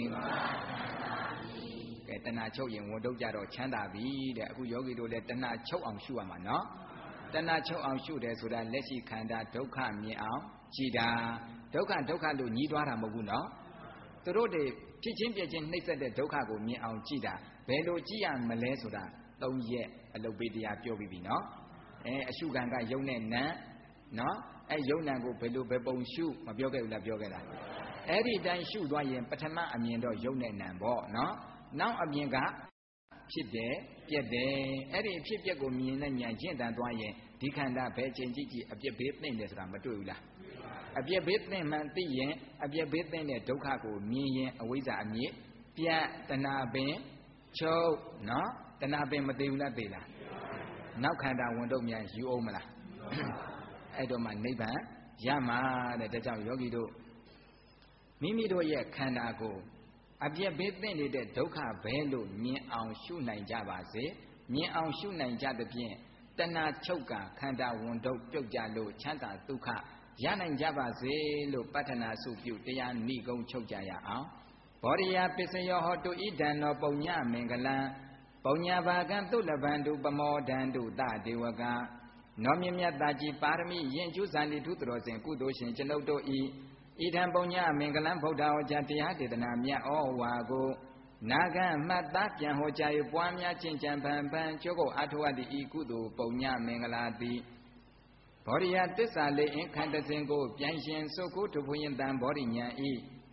ကဲတဏှာချုပ်ရင်ဝန်တုတ်ကြတော့ချမ်းသာပြီတဲ့အခုယောဂီတို့လည်းတဏှာချုပ်အောင်ရှုရမှာနော်တဏှာချုပ်အောင်ရှုတယ်ဆိုတာလက်ရှိခန္ဓာဒုက္ခမြင်အောင်ကြည်တာဒုက္ခလို့ညီးတွားတာမဟုတ်ဘူးနော်သူတို့တွေဖြစ်ချင်းပြည့်ချင်းနှိမ့်ဆက်တဲ့ဒုက္ခကိုမြင်အောင်ကြည်တာဘယ်လိုကြည်ရမလဲဆိုတာ3ရက်အလုပ်ပေးတရားပြောပြီးပြီနော်အရှုခံကယုံနဲ့နံနော်ယုံနံကိုဘယ်လိုပဲပုံရှုမပြောခဲ့ဘူးလားပြောခဲ့တာအဲ့ဒီတိုင်းရှုသွားရင်ပထမအမြင်တော့ယုံနဲ့နံပေါ့နော်နောက်အမြင်ကဖြစ်တယ်ပြက်တယ်အဲ့ဒီဖြစ်ပျက်ကိုမြင်တဲ့ဉာဏ်ကျင့်တန်သွားရင်ဒီခန္ဓာဘယ်ချိန်ကြည့်ကြည့်အပြစ်ဘေးသိမ့်တယ်ဆိုတာမတွေ့ဘူးလားအပြစ်ဘေးသိမ့်မှန်သိရင်အပြစ်ဘေးသိမ့်တဲ့ဒုက္ခကိုမြင်ရင်အဝိဇ္ဇာအမြစ်ပြတ်တဏှာပင်ချုပ်နော်တဏှာပင်မသိဘူးလားသိလားနောက်ခန္ဓာဝန်တော့မြန်ယူအောင်မလားအဲ့တော့မှနိဗ္ဗာန်ရမှာတဲ့ဒါကြောင့်ယောဂီတို့မိမိတို့ရဲ့ခန္ဓာကိုအပြစ်ဘေးသင့်နေတဲ့ဒုက္ခပဲလို့မြင်အောင်ရှုနိုင်ကြပါစေမြင်အောင်ရှုနိုင်ကြသဖြင့်တဏှာချုပ်ကခန္ဓာဝန်ထုတ်ပြုတ်ကြလို့ချမ်းသာဒုက္ခရနိုင်ကြပါစေလို့ပတ္ထနာစုပြုတရားနိဂုံးချုပ်ကြရအောင်ဘောရိယပစ္စယောဟောတုဣဒံနောပုံညမင်္ဂလံပုံညာဘာကံသုလဗန္တုပမောဒန္တုတဒေဝကနောမြမြတ်တာကြီးပါရမီယင်ကျူးဇန်တိထုတော်စဉ်ကုသိုလ်ရှင်ကျွန်ုပ်တို့ဤဣဒံပုံညမင်္ဂလံဗုဒ္ဓဟောကြားတရားဒေသနာမြတ်ဩဝါကိုနာဂံမှတ်သားပြန်ဟောကြား၍ပွားများခြင်းကြံဖန်ဖန်ကျိုးကိုအထောအပ်သည့်ဤကုသိုလ်ပုံညမင်္ဂလာသည်ဘောရိယတစ္ဆာလေးအင်ခန္ဓစဉ်ကိုပြန်ရှင်စုကုထုဖွရင်တံဘောရိညာဤ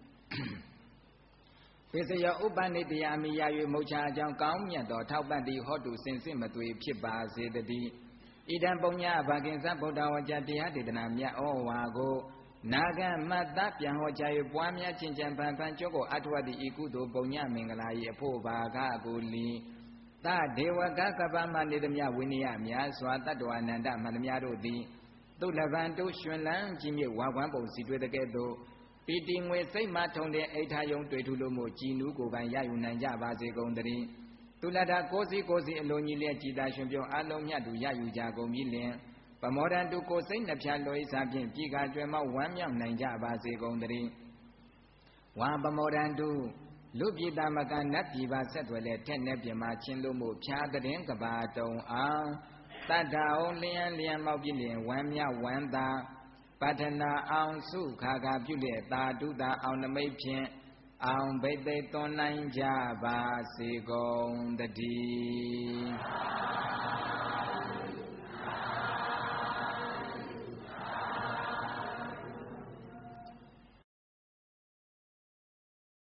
ပစ္စယဥပ္ပနိတယအမိယာ၍မုတ်ချအကြောင်းကောင်းမြတ်သောထောက်ပံ့သည့်ဟောတုစင်စစ်မသွေဖြစ်ပါစေတည်းဣဒံပုံညဘာကင်္စဗုဒ္ဓဝါကျတရားဒေသနာမြတ်ဩဝါကိုနာဂံမတ္တပြန်ဟောကြား၍ပွားများခြင်းကြံဖန်ဖန်ကျိုးကိုအထောအပ်သည့်ဤကုသိုလ်ပုံညမင်္ဂလာ၏အဖို့ဘာကကိုလီသဒေဝကကပ္ပမနေသမြဝိနည်းများစွာတတ္တဝအနန္တမန္တများတို့သည်သူလဗန္တုရှင်လန်းကြီးမြစ်ဝါကွမ်းပုံစီတွေ့တဲ့ကဲ့သို့ပီတိငွေစိတ်မှထုံတဲ့အိဋ္ဌာယုံတွေ့ထူလို့မို့ကြည်နူးကိုယ်ပိုင်ရယူနိုင်ကြပါစေကုန်တည်းသူလတာကိုစီအလိုကြီးလျက်ကြည်သာရှင်ပြုံးအလုံးမြတ်သူရယူကြကုန်ပြီလင်ပမောဒန္တုကိုစိတ်နှဖြာလွှဲစားဖြင့်ပြည်ကကျွဲမောက်ဝမ်းမြောက်နိုင်ကြပါစေကုန်တည်းဝါပမောဒန္တုလူပြည်သားမကနတ်ပြည်ပါဆက်သွယ်လဲထက်နဲ့ပြင်မာချင်းလို့မို့ဖြာတဲ့ကဘာတုံအောင်တတ္တအောင်လျံမောက်ပြည့်လျင်ဝမ်းမြောက်ဝမ်းသာပတ္ထနာအောင်စုခါခါပြုလျက်သာဓုတာအောင်နမိတ်ဖြင့်အောင်ဘိသိသွန်နိုင်ကြပါစေကုန်တည်း